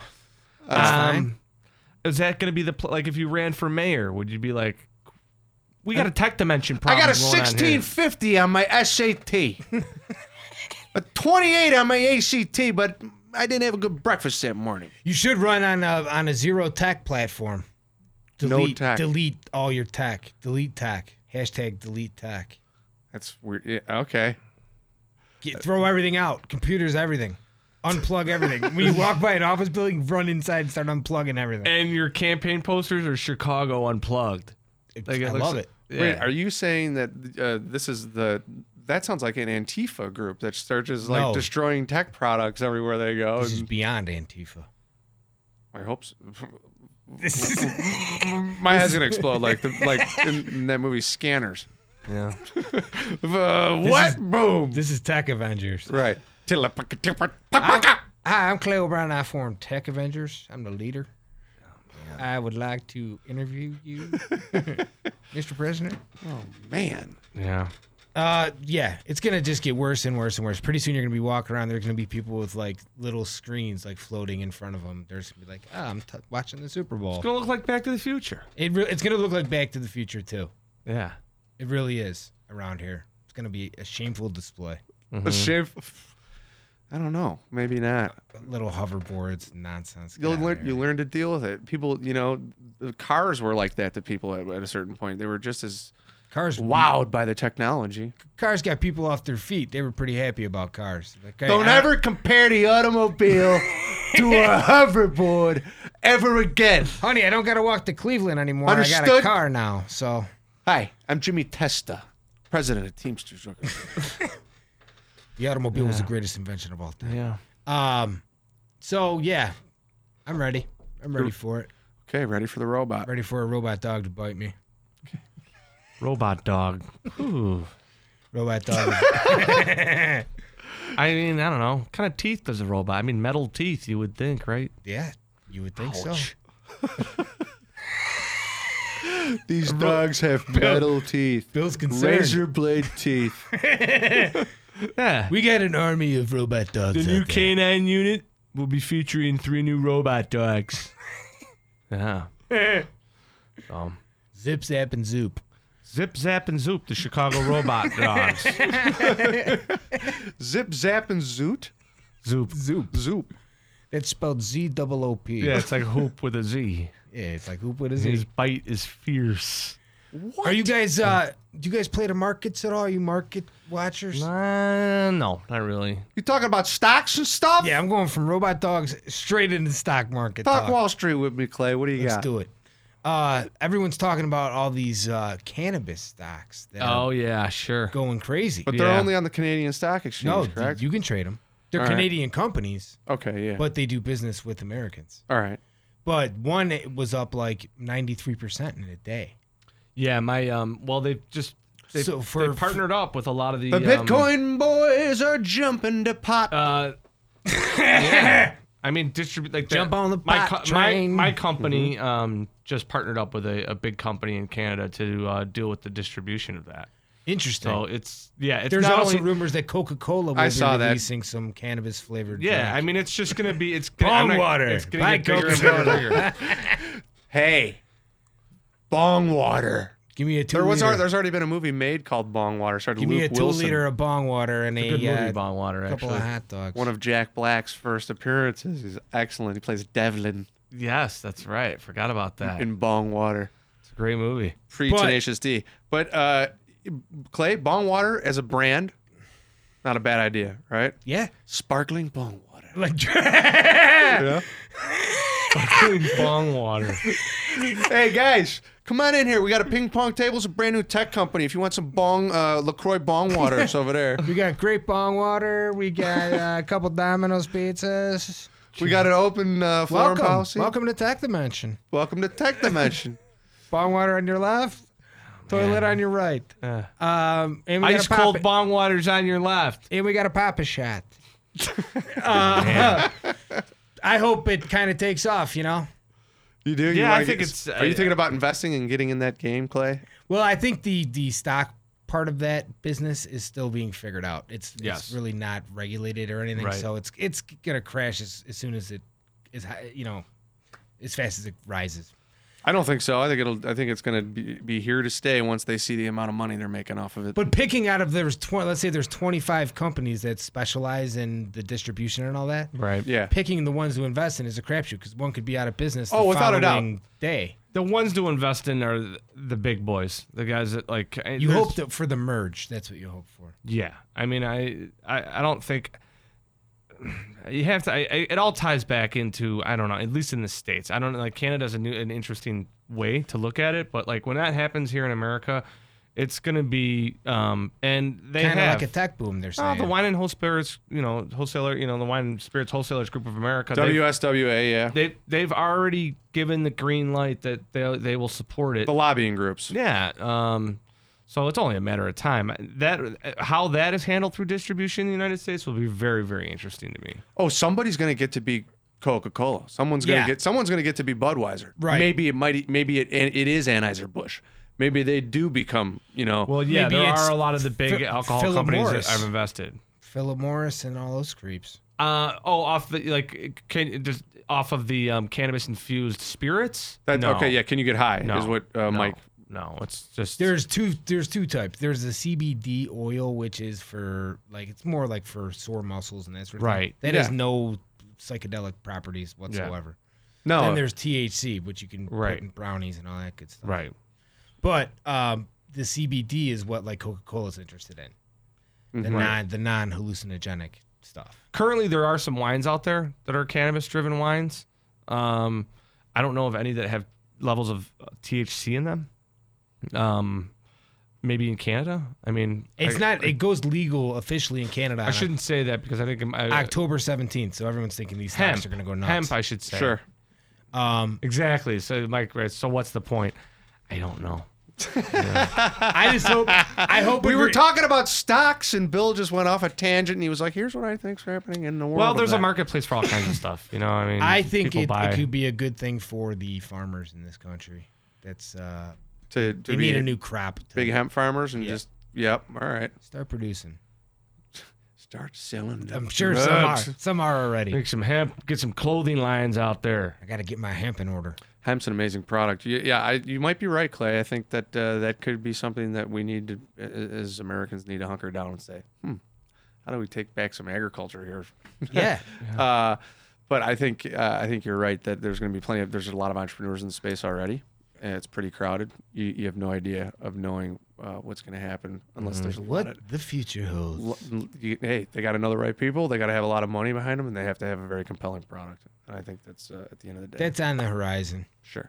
Is that going to be like if you ran for mayor? Would you be like, we got a tech dimension I problem? got a going on here." 1650 on my SAT, a 28 on my ACT, but I didn't have a good breakfast that morning. You should run on a zero tech platform. Delete all your tech. Delete tech. Hashtag delete tech. That's weird. Yeah, okay. Throw everything out. Computers, everything. Unplug everything. When you walk by an office building, run inside and start unplugging everything. And your campaign posters are Chicago Unplugged. I love it. Yeah. Wait, are you saying that this is that sounds like an Antifa group that starts just like No. destroying tech products everywhere they go? This is beyond Antifa. I hope so. My head's gonna explode like in that movie Scanners. Yeah. What? Boom. This is Tech Avengers. Right. Hi, I'm Clay O'Brien. I formed Tech Avengers. I'm the leader. I would like to interview you, Mr. President. Oh man. Yeah. Yeah, it's gonna just get worse and worse and worse. Pretty soon you're gonna be walking around. There's gonna be people with like little screens like floating in front of them. There's gonna be like, I'm watching the Super Bowl. It's gonna look like Back to the Future. It's gonna look like Back to the Future too. Yeah. It really is around here. It's gonna be a shameful display. A shave. I don't know. Maybe not. Little hoverboards, nonsense. Get You out of learn. here. You learn to deal with it. People, the cars were like that to people at a certain point. They were just as Cars wowed by the technology. Cars got people off their feet. They were pretty happy about cars. Like, hey, Don't ever compare the automobile to a hoverboard ever again. honey, I don't gotta walk to Cleveland anymore. I got a Understood? car now. So Hi, I'm Jimmy Testa, president of Teamsters. the automobile was the greatest invention of all time. Yeah. So yeah, I'm ready. I'm ready for it. Okay, ready for the robot. Ready for a robot dog to bite me. Robot dog. Ooh. Robot dog. I mean, I don't know. What kind of teeth does a robot? I mean, metal teeth, you would think, right? Yeah, you would think Ouch. so. These dogs have metal teeth, Bill's concerned. razor blade teeth. Yeah. We got an army of robot dogs. The new out there. canine unit will be featuring 3 new robot dogs. Yeah. Zip, Zap, and Zoop. Zip, Zap, and Zoop, the Chicago robot dogs. Zip, zap, and zoot. Zoop. Zoop. Zoop. It's spelled Z-O-O-P. Yeah, it's like hoop with a Z. Yeah, it's like hoop with a His Z. bite is fierce. Are you guys? Do you guys play the markets at all? Are you market watchers? No, not really. You talking about stocks and stuff? Yeah, I'm going from robot dogs straight into the stock market. Talk Wall Street with me, Clay. What do you Let's got? do it. Everyone's talking about all these cannabis stocks that Oh, are yeah, sure. going crazy. But they're Yeah. only on the Canadian Stock Exchange, No, correct? you can trade them. They're All right. Canadian companies, Okay, yeah. but they do business with Americans. All right. But one it was up like 93% in a day. Yeah, my well, they partnered up with a lot of the The Bitcoin boys are jumping the pot. Yeah, I mean, Jump on the pot train. My company just partnered up with a big company in Canada to deal with the distribution of that. Interesting. So it's There's not also only, rumors that Coca-Cola will I be saw that. releasing some cannabis flavored. yeah. drink. I mean, it's just gonna be Bong water. It's gonna Buy get bigger and bigger and bigger. Hey, bong water. Give me a 2 There's liter. already been a movie made called Bong Water. Started Give me Luke a 2 Wilson, liter of bong water and Good movie, a Bong Water. couple Actually, of hot dogs. one of Jack Black's first appearances. He's excellent. He plays Devlin yes, that's right. Forgot about that. in Bong Water. It's a great movie. Pre Tenacious D. But Clay, Bong Water as a brand, not a bad idea, right? Yeah. Sparkling Bong Water. Like Bong Water. Hey guys, come on in here. We got a ping pong table. It's a brand new tech company. If you want some bong, LaCroix Bong Water, it's over there. we got great bong water. We got a couple Domino's pizzas. We got an open foreign Welcome. policy. Welcome to Tech Dimension. Welcome to Tech Dimension. Bong water on your left, toilet on your right. And we got Ice a pop cold Bong Water's on your left. And we got a Papa shot. I hope it kind of takes off, you know? You do? Yeah, wanna I think get- it's- Are you thinking about investing and getting in that game, Clay? Well, I think the stock part of that business is still being figured out. It's Yes. really not regulated or anything, Right. so it's gonna crash as soon as it is, you know, as fast as it rises. I don't think so. I think it's going to be here to stay once they see the amount of money they're making off of it. But picking out of let's say there's 25 companies that specialize in the distribution and all that. Right. yeah. Picking the ones to invest in is a crapshoot because one could be out of business. Oh, the without a doubt. following day. The ones to invest in are the big boys, the guys that like. You hope that for the merge. That's what you hope for. Yeah, I mean, I don't think you have to. It all ties back into, I don't know. At least in the States, I don't know. Like Canada's an interesting way to look at it, but like when that happens here in America, it's gonna be and they Kind of have like a tech boom. They're saying. the wine and wholesalers, wholesaler, the Wine and Spirits Wholesalers Group of America. WSWA, yeah. They've already given the green light that they will support it. The lobbying groups. Yeah. So it's only a matter of time. How that is handled through distribution in the United States will be very, very interesting to me. Oh, somebody's going to get to be Coca-Cola. Someone's going to get to be Budweiser. Right. Maybe it is Anheuser-Busch. Maybe they do become, Well, yeah, Maybe there it's are a lot of the big alcohol Philip companies Morris. that I've invested. Philip Morris and all those creeps. Off the just off of the cannabis infused spirits. No. Okay, yeah. Can you get high? No, Is what Mike. No, it's just There's two types. There's the CBD oil, which is for it's more like for sore muscles and that sort of thing. Right. That Yeah. has no psychedelic properties whatsoever. No. Then there's THC, which you can Right. put in brownies and all that good stuff. right. But the CBD is what like Coca-Cola's interested in. The non hallucinogenic stuff. Currently, there are some wines out there that are cannabis-driven wines. I don't know of any that have levels of THC in them. Maybe in Canada. I mean, It's not. It goes legal officially in Canada. I shouldn't say that because I think October 17th. So everyone's thinking these hemp stocks are going to go nuts. Hemp, I should say. Sure. Exactly. So, Mike, right, so what's the point? I don't know. I just hope. I hope We were talking about stocks, and Bill just went off a tangent, and he was like, "Here's what I think's happening in the world." Well, of there's a that." marketplace for all kinds of stuff. I mean, I think people it buy. could be a good thing for the farmers in this country. That's to they be need a new crop. To big hemp farmers and Yeah. just yep. All right, start producing. start selling. I'm sure drugs. some are already. Make some hemp, get some clothing lines out there. I got to get my hemp in order. Hemp's an amazing product. You might be right, Clay. I think that that could be something that we need to, as Americans, need to hunker down and say, how do we take back some agriculture here? Yeah. But I think you're right that there's going to be there's a lot of entrepreneurs in the space already, and it's pretty crowded. You have no idea of knowing what's going to happen unless there's a lot of. What the future holds. Hey, they got to know the right people. They got to have a lot of money behind them, and they have to have a very compelling product. And I think that's at the end of the day. That's on the horizon. Sure.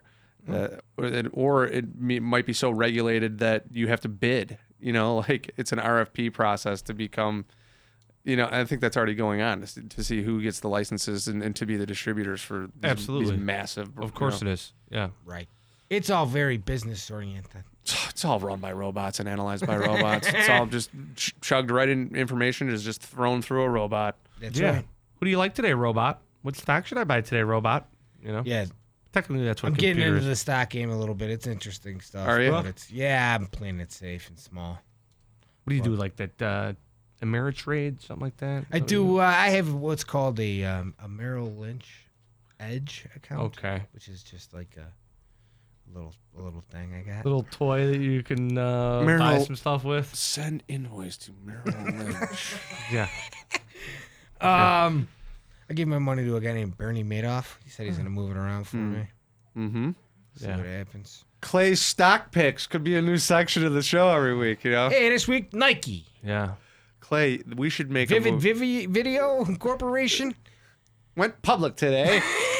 Or it might be so regulated that you have to bid. Like it's an RFP process to become. I think that's already going on to see who gets the licenses and to be the distributors for Absolutely. these massive. Of course it is. Yeah. Right. It's all very business oriented. It's all run by robots and analyzed by robots. It's all just chugged right in. Information is just thrown through a robot. That's Yeah. right. What do you like today, robot? What stock should I buy today, robot? Yeah. Technically, that's what I'm getting computers. into the stock game a little bit. It's interesting stuff. Are you? But I'm playing it safe and small. What do you do, like that Ameritrade, something like that? I do. I have what's called a Merrill Lynch Edge account. Okay. Which is just like a little thing I got. Little toy that you can buy Merrill- some stuff with. Send invoice to Merrill Lynch. Yeah. I gave my money to a guy named Bernie Madoff. He said he's gonna move it around for me. Mm-hmm. See Yeah. what happens. Clay's stock picks could be a new section of the show every week. Hey, this week Nike, Yeah. Clay, we should make a Vivid movie. Video Corporation. Went public today.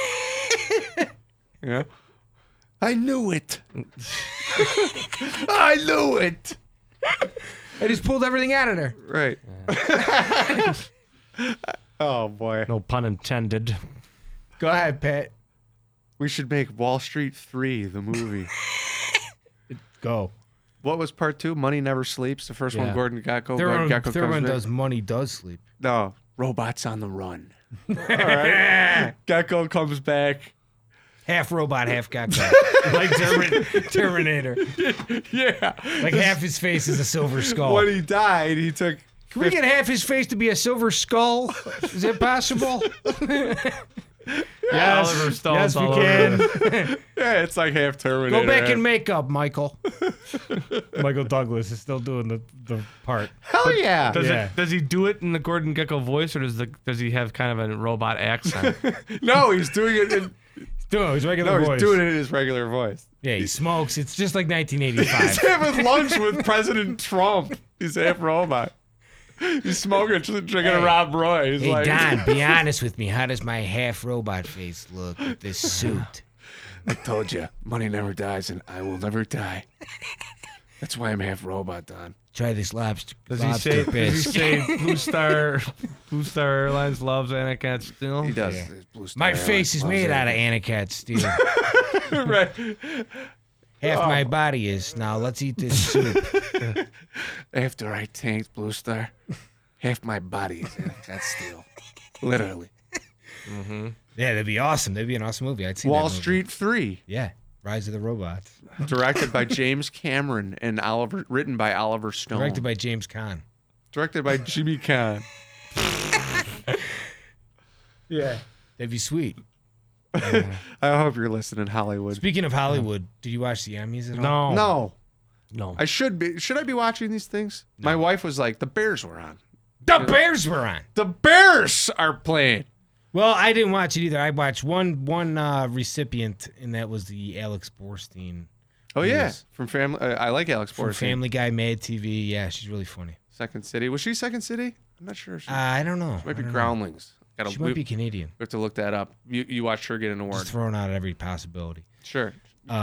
Yeah. I knew it. I knew it. I just pulled everything out of there. Right. Oh boy. No pun intended. Go ahead, Pat. We should make Wall Street 3 the movie. Go. What was part 2? Money Never Sleeps. The first one, Yeah. Gordon Gekko. Third Gekko one comes does back. Money Does Sleep. No, Robots on the Run. All right. Gekko comes back. Half robot, half gecko. Like Terminator. Yeah. Like half his face is a silver skull. When he died, he took. Can we get half his face to be a silver skull? Is that possible? Yes. Oliver Stone's yes, we all over can. Yeah, it's like half Terminator. Go back and make up, Michael. Michael Douglas is still doing the part. Hell yeah. Does he do it in the Gordon Gekko voice, or does he have kind of a robot accent? No, he's doing it in. Doing his regular No, voice. he's doing it in his regular voice. Yeah, he smokes. It's just like He's 1985. having lunch with President Trump. He's half robot. He's smoking, drinking a Rob Roy. He's Hey, like, Don, be honest with me. How does my half robot face look with this suit? I told you, money never dies, and I will never die. That's why I'm half robot, Don. Try this lobster. Does he say bisque. Blue Star Airlines loves Anacat still? He does. Yeah. Blue Star My Airlines face is loves made it. out of Anacat steel. Right. Half my body is. Now let's eat this soup. After I tanked Blue Star, half my body is Anacat steel. Literally. Yeah, that'd be awesome. That'd be an awesome movie. I'd see that Wall movie. Street 3, Yeah, Rise of the Robots. directed by James Cameron and written by Oliver Stone. Directed by James Caan. Directed by Jimmy Caan. Yeah, that'd be sweet. I hope you're listening, Hollywood. Speaking of Hollywood, did you watch the Emmys at all? No. No. I should be. Should I be watching these things? My wife was like, the Bears were on. The Bears were on. The Bears are playing. Well, I didn't watch it either. I watched one recipient, and that was the Alex Borstein Oh, yeah. Yes. From Family. I like Alex from Borstein. Family Guy, Mad TV. Yeah, she's really funny. Second City. Was she Second City? I'm not sure. She I don't know. might be I don't know. Groundlings. She We might be Canadian. have to look that up. You watched her get an award. Just throwing out every possibility. Sure.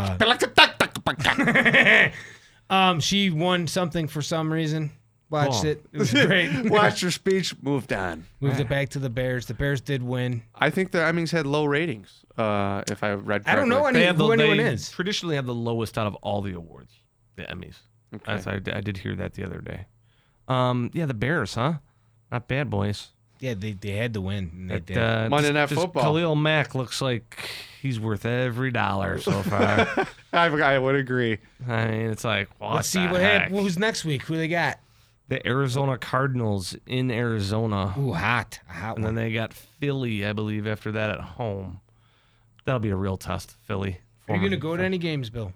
She won something for some reason. Watched Cool. it. It was great. Watched her speech. Moved on. Moved it back to the Bears. The Bears did win. I think the Emmys had low ratings. If I read correctly. I don't know who anyone is. Traditionally have the lowest out of all the awards, the Emmys. Okay. I did hear that the other day. Yeah, the Bears, huh? Not bad, boys. Yeah, they had to win. And they did. Monday Night Football. Khalil Mack looks like he's worth every dollar so far. I would agree. I mean, it's like, Let's see the what heck? happened. Who's next week? Who they got? The Arizona Cardinals in Arizona. Ooh, hot. A hot And then one. they got Philly, I believe, after that at home. That'll be a real test, Philly. Are you going to go to any games, Bill?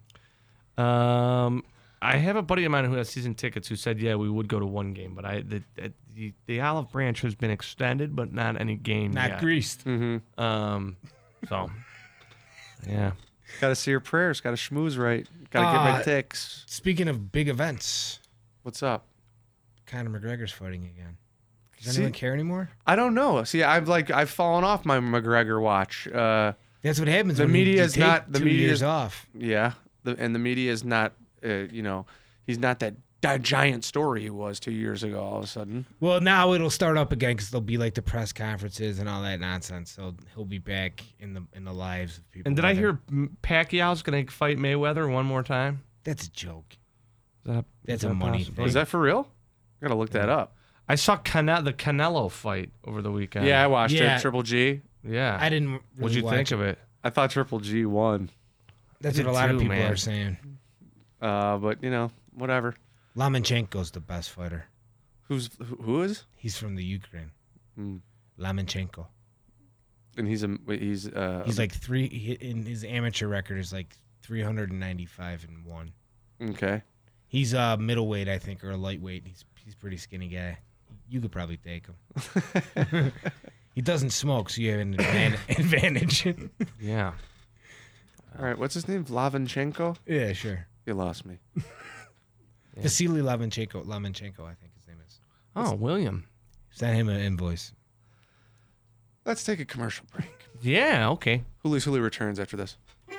I have a buddy of mine who has season tickets who said, yeah, we would go to one game, but the olive branch has been extended, but not any game Not yet. greased. So, yeah. Got to see your prayers. Got to schmooze right. Got to get my ticks. Speaking of big events, What's up? Conor McGregor's fighting again. Does See- anyone care anymore? I don't know. See, I've fallen off my McGregor watch. That's what happens. The when media you is take not- the 2 media years is- off. Yeah, and the media is not. He's not that giant story he was 2 years ago. All of a sudden, Well, now it'll start up again because there'll be like the press conferences and all that nonsense. So he'll be back in the lives of people. And did I whether- hear Pacquiao's going to fight Mayweather one more time? That's a joke. Is That's that a money possible? thing. is that for real? I gotta look that up. I saw the Canelo fight over the weekend. Yeah, I watched Yeah. it. Triple G. Yeah. I didn't. Really What'd you think of it? I thought Triple G won, That's I what a did lot of too, people man. are saying. but whatever. Lomachenko's the best fighter. Who is? He's from the Ukraine. Hmm. Lomachenko. And he's He's like in his amateur record is like 395-1. okay. He's a middleweight, I think, or a lightweight. He's a pretty skinny guy. You could probably take him. He doesn't smoke, so you have an advantage. Yeah. All right, what's his name? Vlavenchenko. Yeah, sure. You lost me. Vasily Lomachenko, I think his name is. Oh, William. Send him an invoice. Let's take a commercial break. Yeah, okay. Hoolie's Hoolie returns after this.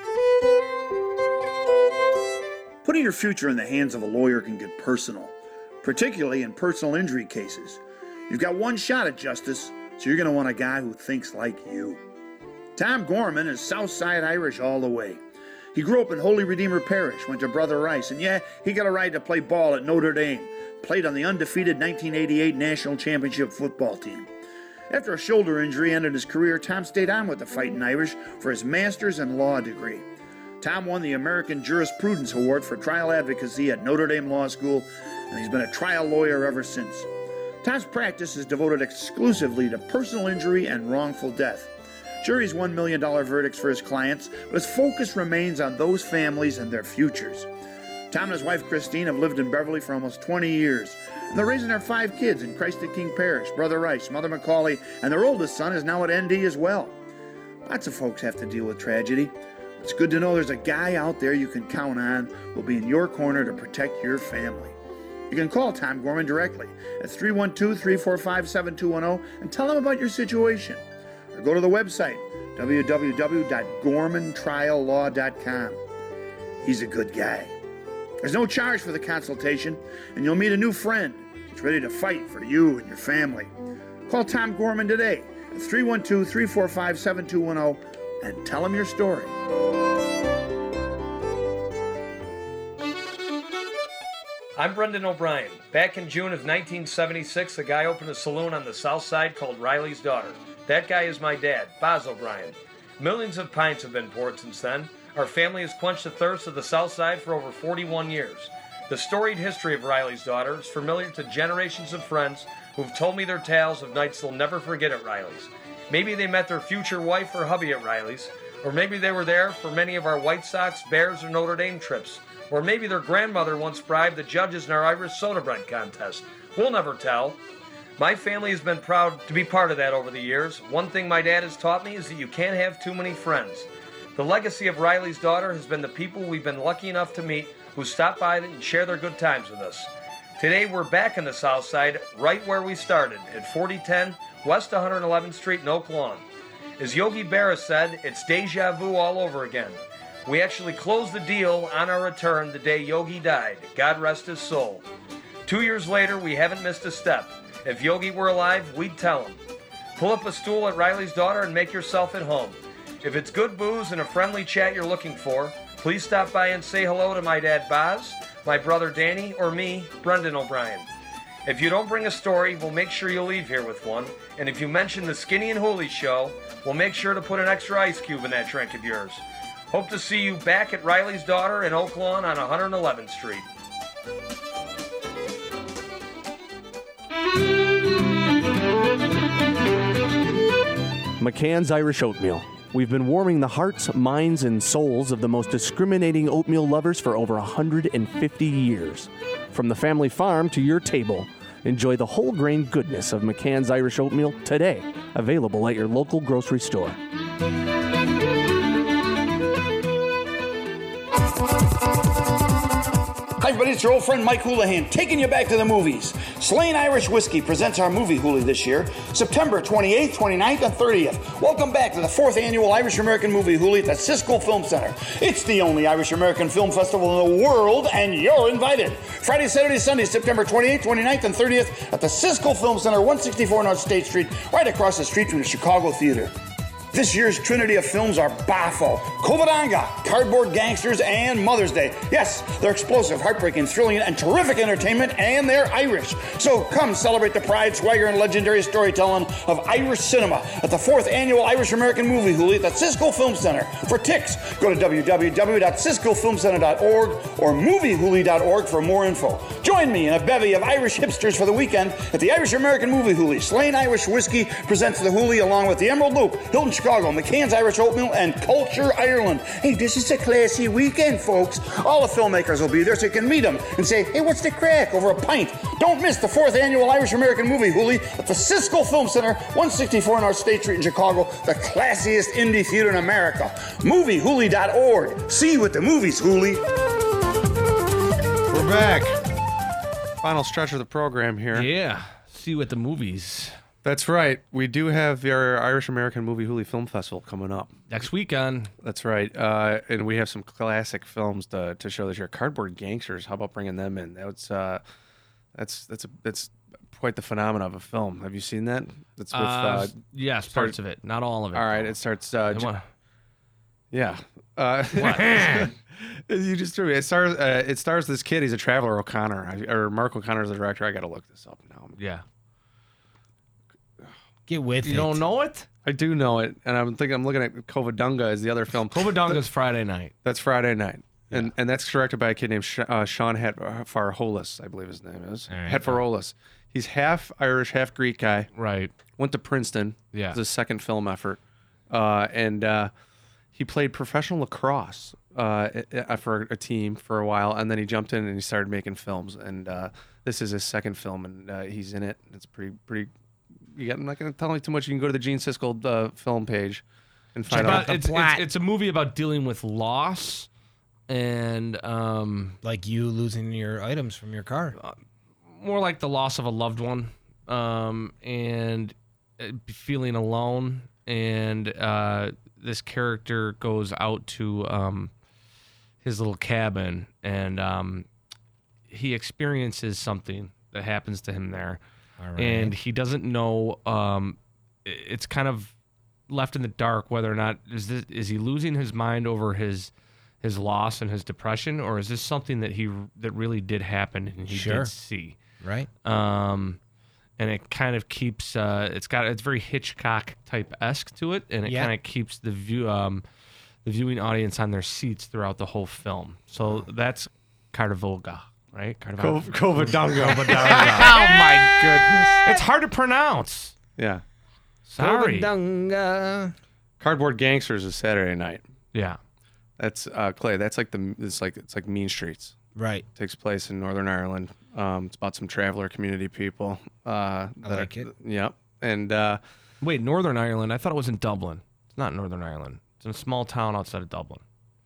Putting your future in the hands of a lawyer can get personal, particularly in personal injury cases. You've got one shot at justice, so you're going to want a guy who thinks like you. Tom Gorman is Southside Irish all the way. He grew up in Holy Redeemer Parish, went to Brother Rice, and yeah, he got a ride to play ball at Notre Dame, played on the undefeated 1988 National Championship football team. After a shoulder injury ended his career, Tom stayed on with the Fighting Irish for his master's and law degree. Tom won the American Jurisprudence Award for trial advocacy at Notre Dame Law School, and he's been a trial lawyer ever since. Tom's practice is devoted exclusively to personal injury and wrongful death. Sure, he's won $1 million verdicts for his clients, but his focus remains on those families and their futures. Tom and his wife Christine have lived in Beverly for almost 20 years, and they're raising their 5 kids in Christ the King Parish, Brother Rice, Mother McCauley, and their oldest son is now at ND as well. Lots of folks have to deal with tragedy. It's good to know there's a guy out there you can count on who'll be in your corner to protect your family. You can call Tom Gorman directly at 312-345-7210 and tell him about your situation. Or go to the website, www.gormantriallaw.com. He's a good guy. There's no charge for the consultation, and you'll meet a new friend who's ready to fight for you and your family. Call Tom Gorman today at 312-345-7210 and tell him your story. I'm Brendan O'Brien. Back in June of 1976, a guy opened a saloon on the south side called Riley's Daughter. That guy is my dad, Boz O'Brien. Millions of pints have been poured since then. Our family has quenched the thirst of the south side for over 41 years. The storied history of Riley's Daughter is familiar to generations of friends who've told me their tales of nights they'll never forget at Riley's. Maybe they met their future wife or hubby at Riley's, or maybe they were there for many of our White Sox, Bears, or Notre Dame trips. Or maybe their grandmother once bribed the judges in our Irish soda bread contest. We'll never tell. My family has been proud to be part of that over the years. One thing my dad has taught me is that you can't have too many friends. The legacy of Riley's Daughter has been the people we've been lucky enough to meet who stop by and share their good times with us. Today we're back in the South Side, right where we started, at 4010 West 111th Street in Oak Lawn. As Yogi Berra said, it's deja vu all over again. We actually closed the deal on our return the day Yogi died. God rest his soul. 2 years later, we haven't missed a step. If Yogi were alive, we'd tell him. Pull up a stool at Riley's Daughter and make yourself at home. If it's good booze and a friendly chat you're looking for, please stop by and say hello to my dad Boz, my brother Danny, or me, Brendan O'Brien. If you don't bring a story, we'll make sure you leave here with one. And if you mention the Skinny and Hooley show, we'll make sure to put an extra ice cube in that drink of yours. Hope to see you back at Riley's Daughter in Oak Lawn on 111th Street. McCann's Irish Oatmeal. We've been warming the hearts, minds, and souls of the most discriminating oatmeal lovers for over 150 years. From the family farm to your table, enjoy the whole grain goodness of McCann's Irish Oatmeal today. Available at your local grocery store. Hi everybody, it's your old friend Mike Houlihan taking you back to the movies. Slane Irish Whiskey presents our movie Hooli this year, September 28th, 29th, and 30th. Welcome back to the 4th annual Irish American Movie Hooli at the Siskel Film Center. It's the only Irish American film festival in the world, and you're invited. Friday, Saturday, Sunday, September 28th, 29th, and 30th at the Siskel Film Center, 164 North State Street, right across the street from the Chicago Theater. This year's trinity of films are Bafo, Covadonga, Cardboard Gangsters, and Mother's Day. Yes, they're explosive, heartbreaking, thrilling, and terrific entertainment, and they're Irish. So come celebrate the pride, swagger, and legendary storytelling of Irish cinema at the 4th annual Irish American Movie Hooli at the Siskel Film Center. For tickets, go to www.siskelfilmcenter.org or moviehooli.org for more info. Join me in a bevy of Irish hipsters for the weekend at the Irish American Movie Hooli. Slane Irish Whiskey presents the Hooli along with the Emerald Loop, Hilton Chicago, McCann's Irish Oatmeal, and Culture Ireland. Hey, this is a classy weekend, folks. All the filmmakers will be there so you can meet them and say, hey, what's the crack over a pint? Don't miss the 4th annual Irish American Movie Hooli at the Siskel Film Center, 164 North State Street in Chicago, the classiest indie theater in America. Moviehooli.org. See you at the movies, Hooli. We're back. Final stretch of the program here. Yeah. See you at the movies. That's right. We do have our Irish American Movie Hooli Film Festival coming up Next weekend. That's right. And we have some classic films to show this year. Cardboard Gangsters. How about bringing them in? That's quite the phenomenon of a film. Have you seen that? That's with yes, parts of it, not all of it. all right. It starts. Yeah. What? You just threw me. It stars this kid. He's a Traveler O'Connor, or Mark O'Connor is the director. I got to look this up now. Yeah. Get with it. You don't know it? I do know it, and I'm looking at Covadonga as the other film. Covadonga's Friday night. That's Friday night. And that's directed by a kid named Sean Hetfarolis, I believe his name is. All right. Hetfarolis. He's half Irish, half Greek guy. Right. Went to Princeton. Yeah. It's his second film effort. And he played professional lacrosse for a team for a while, and then he jumped in and he started making films. And this is his second film, and he's in it. It's pretty. I'm not going to tell you too much. You can go to the Gene Siskel film page. and find out. It's a movie about dealing with loss and Like you losing your items from your car. more like the loss of a loved one, and feeling alone. And this character goes out to his little cabin, and he experiences something that happens to him there. All right. And he doesn't know. It's kind of left in the dark whether or not is he losing his mind over his loss and his depression, or is this something that really did happen and he did see. Right. And it kind of keeps it's very Hitchcock type-esque to it, and it kind of keeps the viewing audience on their seats throughout the whole film. So that's Covadonga, right? Covadonga. Oh my goodness. It's hard to pronounce. Yeah. Sorry. Covadonga. Cardboard Gangsters is Saturday night. Yeah. That's Clay. That's like it's like Mean Streets. Right. Takes place in Northern Ireland. It's about some traveler community people. I like it. Yep. And Wait, Northern Ireland? I thought it was in Dublin. It's not Northern Ireland. It's in a small town outside of Dublin.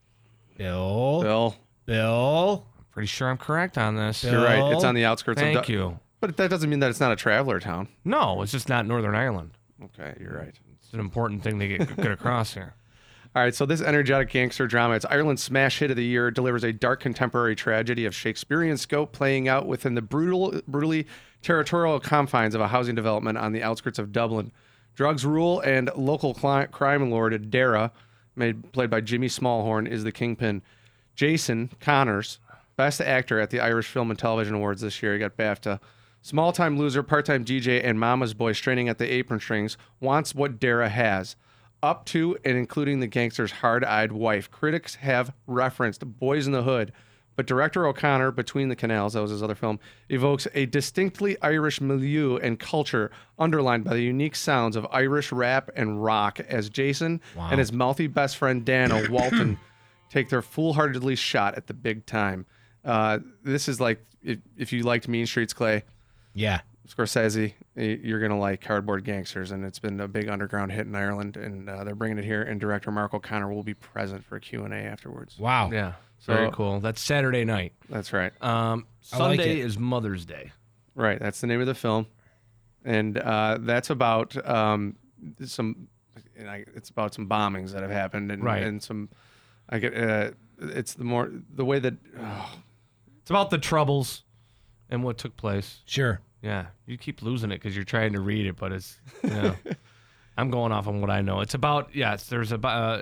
Bill. I'm pretty sure I'm correct on this. You're right. It's on the outskirts of Thank you. But that doesn't mean that it's not a traveler town. No, it's just not Northern Ireland. Okay, you're right. It's an important thing to get across here. All right, so this energetic gangster drama, it's Ireland's smash hit of the year. It delivers a dark contemporary tragedy of Shakespearean scope playing out within the brutally territorial confines of a housing development on the outskirts of Dublin. Drugs rule, and local crime lord Dara, played by Jimmy Smallhorn, is the kingpin. Jason Connors, best actor at the Irish Film and Television Awards this year. He got BAFTA. Small-time loser, part-time DJ, and mama's boy straining at the apron strings, wants what Dara has. Up to and including the gangster's hard-eyed wife. Critics have referenced Boys in the Hood, but director O'Connor, Between the Canals, that was his other film, evokes a distinctly Irish milieu and culture underlined by the unique sounds of Irish rap and rock as Jason and his mouthy best friend Dana Walton take their foolhardily shot at the big time. This is like, if you liked Mean Streets, Clay, Yeah. Scorsese, you're going to like Cardboard Gangsters, and it's been a big underground hit in Ireland, and they're bringing it here, and director Mark O'Connor will be present for a Q&A afterwards. Wow. Yeah. Very cool. That's Saturday night. That's right. Sunday is Mother's Day. Right. That's the name of the film. And that's about it's about some bombings that have happened, and, and some, it's the way that, it's about the Troubles and what took place. Sure. Yeah, you keep losing it because you're trying to read it, but it's, I'm going off on what I know. It's about, there's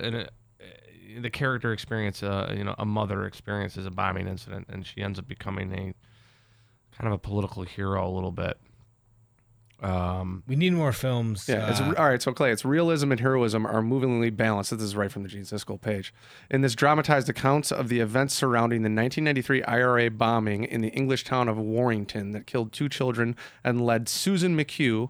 the character experience, a mother experiences a bombing incident, and she ends up becoming a kind of a political hero a little bit. We need more films. Yeah. All right. So Clay, it's realism and heroism are movingly balanced. This is right from the Gene Siskel page. In this dramatized accounts of the events surrounding the 1993 IRA bombing in the English town of Warrington that killed 2 children and led Susan McClure,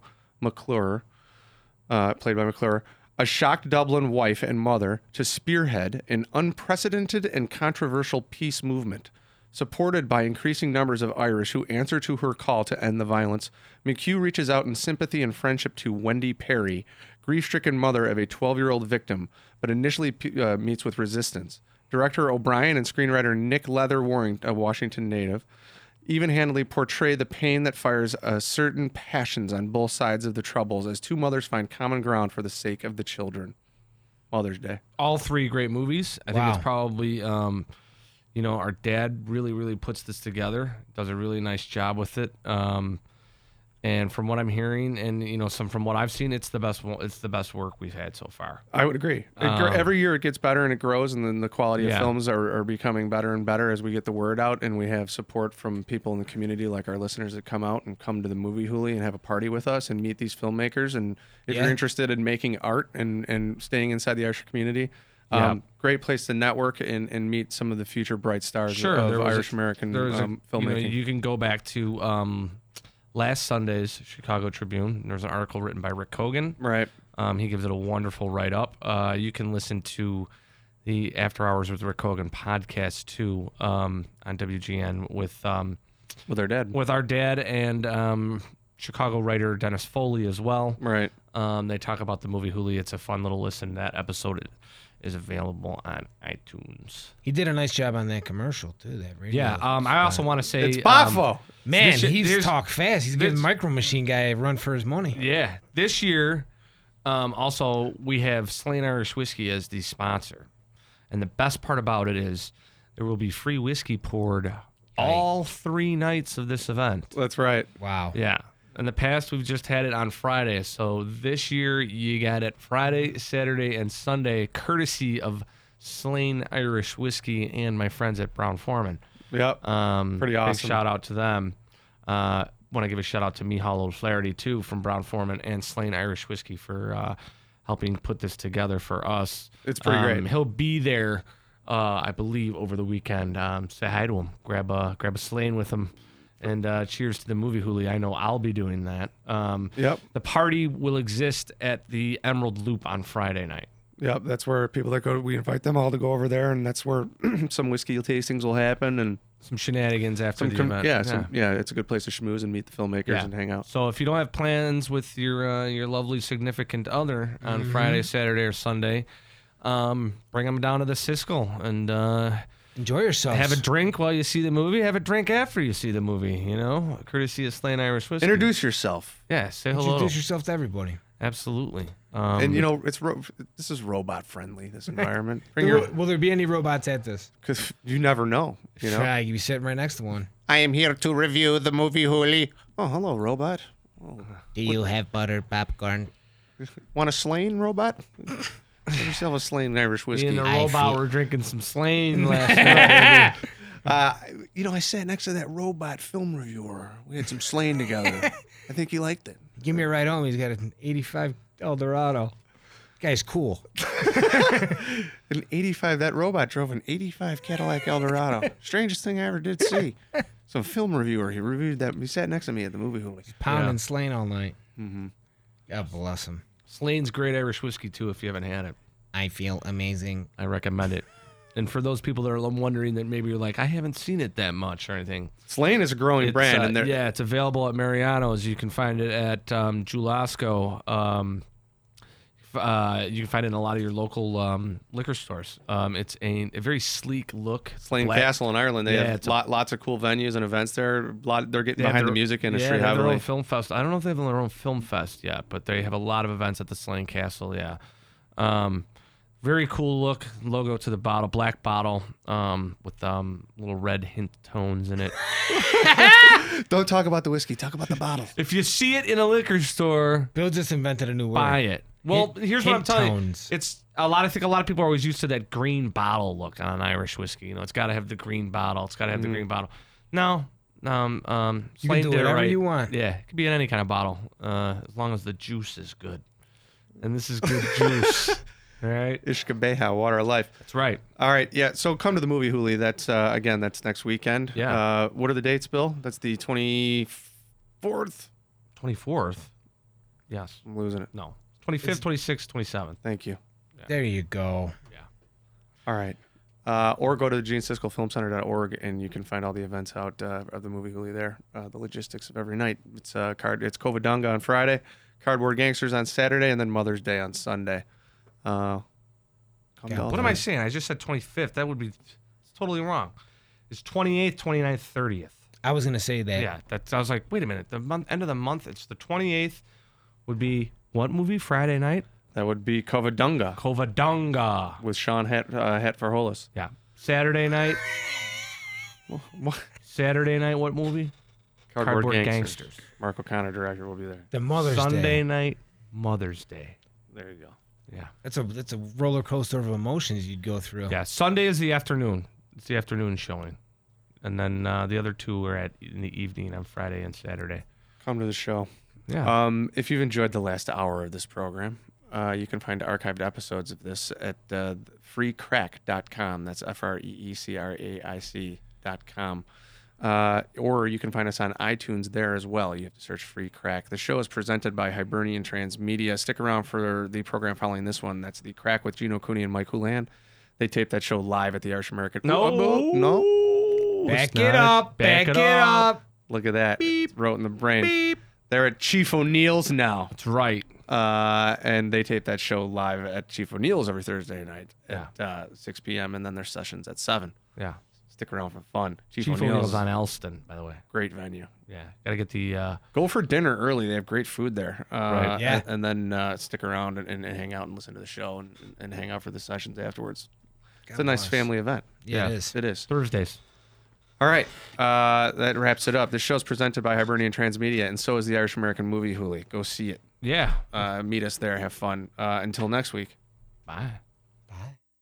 played by McClure, a shocked Dublin wife and mother, to spearhead an unprecedented and controversial peace movement. Supported by increasing numbers of Irish who answer to her call to end the violence, McHugh reaches out in sympathy and friendship to Wendy Perry, grief-stricken mother of a 12-year-old victim, but initially meets with resistance. Director O'Brien and screenwriter Nick Leather Warrington, a Washington native, even-handedly portray the pain that fires certain passions on both sides of the Troubles as 2 mothers find common ground for the sake of the children. Mother's Day. All 3 great movies. I think it's probably... our dad really, really puts this together, does a really nice job with it. And from what I'm hearing, and from what I've seen, it's the best. It's the best work we've had so far. I would agree. Every year it gets better and it grows, and then the quality of films are becoming better and better as we get the word out, and we have support from people in the community, like our listeners that come out and come to the Movie Hoolie and have a party with us and meet these filmmakers. And if you're interested in making art and staying inside the Irish community. Great place to network and meet some of the future bright stars of Irish American filmmaking. You can go back to last Sunday's Chicago Tribune. There's an article written by Rick Cogan. Right. He gives it a wonderful write-up. You can listen to the After Hours with Rick Cogan podcast too on WGN with our dad. With our dad and Chicago writer Dennis Foley as well. Right. They talk about the movie Hooli. It's a fun little listen. That episode is available on iTunes. He did a nice job on that commercial too. That radio. Yeah. I also want to say It's Bafo. Man, here's- he's talk fast. He's giving Micro Machine guy a run for his money. Yeah. This year, also, we have Slain Irish Whiskey as the sponsor. And the best part about it is there will be free whiskey poured all 3 nights of this event. That's right. Wow. Yeah. In the past, we've just had it on Friday. So this year, you got it Friday, Saturday, and Sunday, courtesy of Slain Irish Whiskey and my friends at Brown Foreman. Yep. Pretty awesome. Big shout out to them. Want to give a shout out to Mihal O'Flaherty, too, from Brown Foreman and Slain Irish Whiskey for helping put this together for us. It's pretty great. He'll be there, I believe, over the weekend. Say hi to him. Grab a Slain with him. And cheers to the movie Hooli. I know I'll be doing that. Yep. The party will exist at the Emerald Loop on Friday night. Yep. That's where people that go, we invite them all to go over there, and that's where some whiskey tastings will happen and some shenanigans after the event. Yeah, it's a good place to schmooze and meet the filmmakers and hang out. So if you don't have plans with your lovely significant other on Friday, Saturday, or Sunday, bring them down to the Siskel and Enjoy yourself. have a drink while you see the movie. Have a drink after you see the movie. You know, courtesy of Slain Irish Whiskey. Introduce yourself. Yeah, say hello. Introduce yourself to everybody. Absolutely. And you know, this is robot friendly. This environment. Bring your, Will there be any robots at this? because you never know. You know. You'd be sitting right next to one. I am here to review the movie Hooli. Oh, hello, robot. Do you have buttered popcorn? Want a Slain, robot? Have yourself a Slain Irish Me whiskey. and the robot were drinking some Slain last night. You know, I sat next to that robot film reviewer. We had some Slain together. I think he liked it. Give me a ride home. He's got an 85 Eldorado. Guy's cool. An 85, that robot drove an 85 Cadillac Eldorado. Strangest thing I ever did see. Some film reviewer, he reviewed that. He sat next to me at the movie Hooli. Pounding Slain all night. Mm-hmm. God bless him. Slane's great Irish whiskey, too, if you haven't had it. I feel amazing. I recommend it. And for those people that are wondering that maybe you're like, I haven't seen it that much or anything. Slain is a growing brand. And yeah, it's available at Mariano's. You can find it at Julasco. You can find it in a lot of your local liquor stores. It's a very sleek look. Slain Castle in Ireland. They have lots of cool venues and events there. They're getting behind the music industry they have their heavily. own film fest. I don't know if they have their own film fest yet, but they have a lot of events at the Slain Castle. Yeah. Very cool look. Logo to the bottle, black bottle, with little red hint tones in it. Don't talk about the whiskey. Talk about the bottle. If you see it in a liquor store, Bill just invented a new word. buy it. Well, here's what I'm telling tones. you. It's I think a lot of people are always used to that green bottle look on Irish whiskey. You know, it's got to have the green bottle. It's got to have the green bottle. No, You can Slain do did it whatever right. you want. Yeah, it could be in any kind of bottle, as long as the juice is good. And this is good juice. All right, Ishkabeha, Water of Life. that's right. All right, yeah. So come to the movie Hooli. That's again, that's next weekend. Yeah. What are the dates, Bill? That's the 24th. 24th. Yes. I'm losing it. No. 25th, 26th, 27th. Thank you. There you go. All right. Or go to the GeneSiskelFilmCenter.org and you can find all the events out of the movie Hooli there. The logistics of every night. It's It's Covadonga on Friday, Cardboard Gangsters on Saturday, and then Mother's Day on Sunday. What What am I saying? I just said 25th. That would be totally wrong. It's 28th, 29th, 30th. I was gonna say that. Yeah, I was like, wait a minute. The end of the month, it's the 28th. Would be what movie? Friday night? That would be Covadonga Covadonga. with Sean Hatfarholis. Yeah. Saturday night. What? Saturday night. What movie? Cardboard Gangsters. Mark O'Connor, director, will be there. The Mother's Sunday Day. night. Mother's Day. There you go. Yeah. That's a roller coaster of emotions you'd go through. Yeah. Sunday is the afternoon. It's the afternoon showing, and then the other two are in the evening on Friday and Saturday. Come to the show. Yeah. If you've enjoyed the last hour of this program, you can find archived episodes of this at freecrack.com. That's freecraic.com. Or you can find us on iTunes there as well. You have to search Free Crack. The show is presented by Hibernian Transmedia. Stick around for the program following this one. That's The Crack with Gino Cooney and Mike Houlihan. They taped that show live at the Irish American. No. Back it up. Back it up. Look at that. It's wrote in the brain. Beep. They're at Chief O'Neill's now. That's right. And they tape that show live at Chief O'Neill's every Thursday night at 6 p.m. And then their sessions at 7. Yeah. Stick around for fun. Chief O'Neill's on Elston, by the way. Great venue. Yeah. Got to get the... Go for dinner early. They have great food there. Right. Yeah. And then stick around and hang out and listen to the show and hang out for the sessions afterwards. It's a nice family event. Yeah, it is. It is. Thursdays. All right. That wraps it up. This show's presented by Hibernian Transmedia, and so is the Irish American Movie Huli. Go see it. Yeah. Meet us there. Have fun. Until next week. Bye.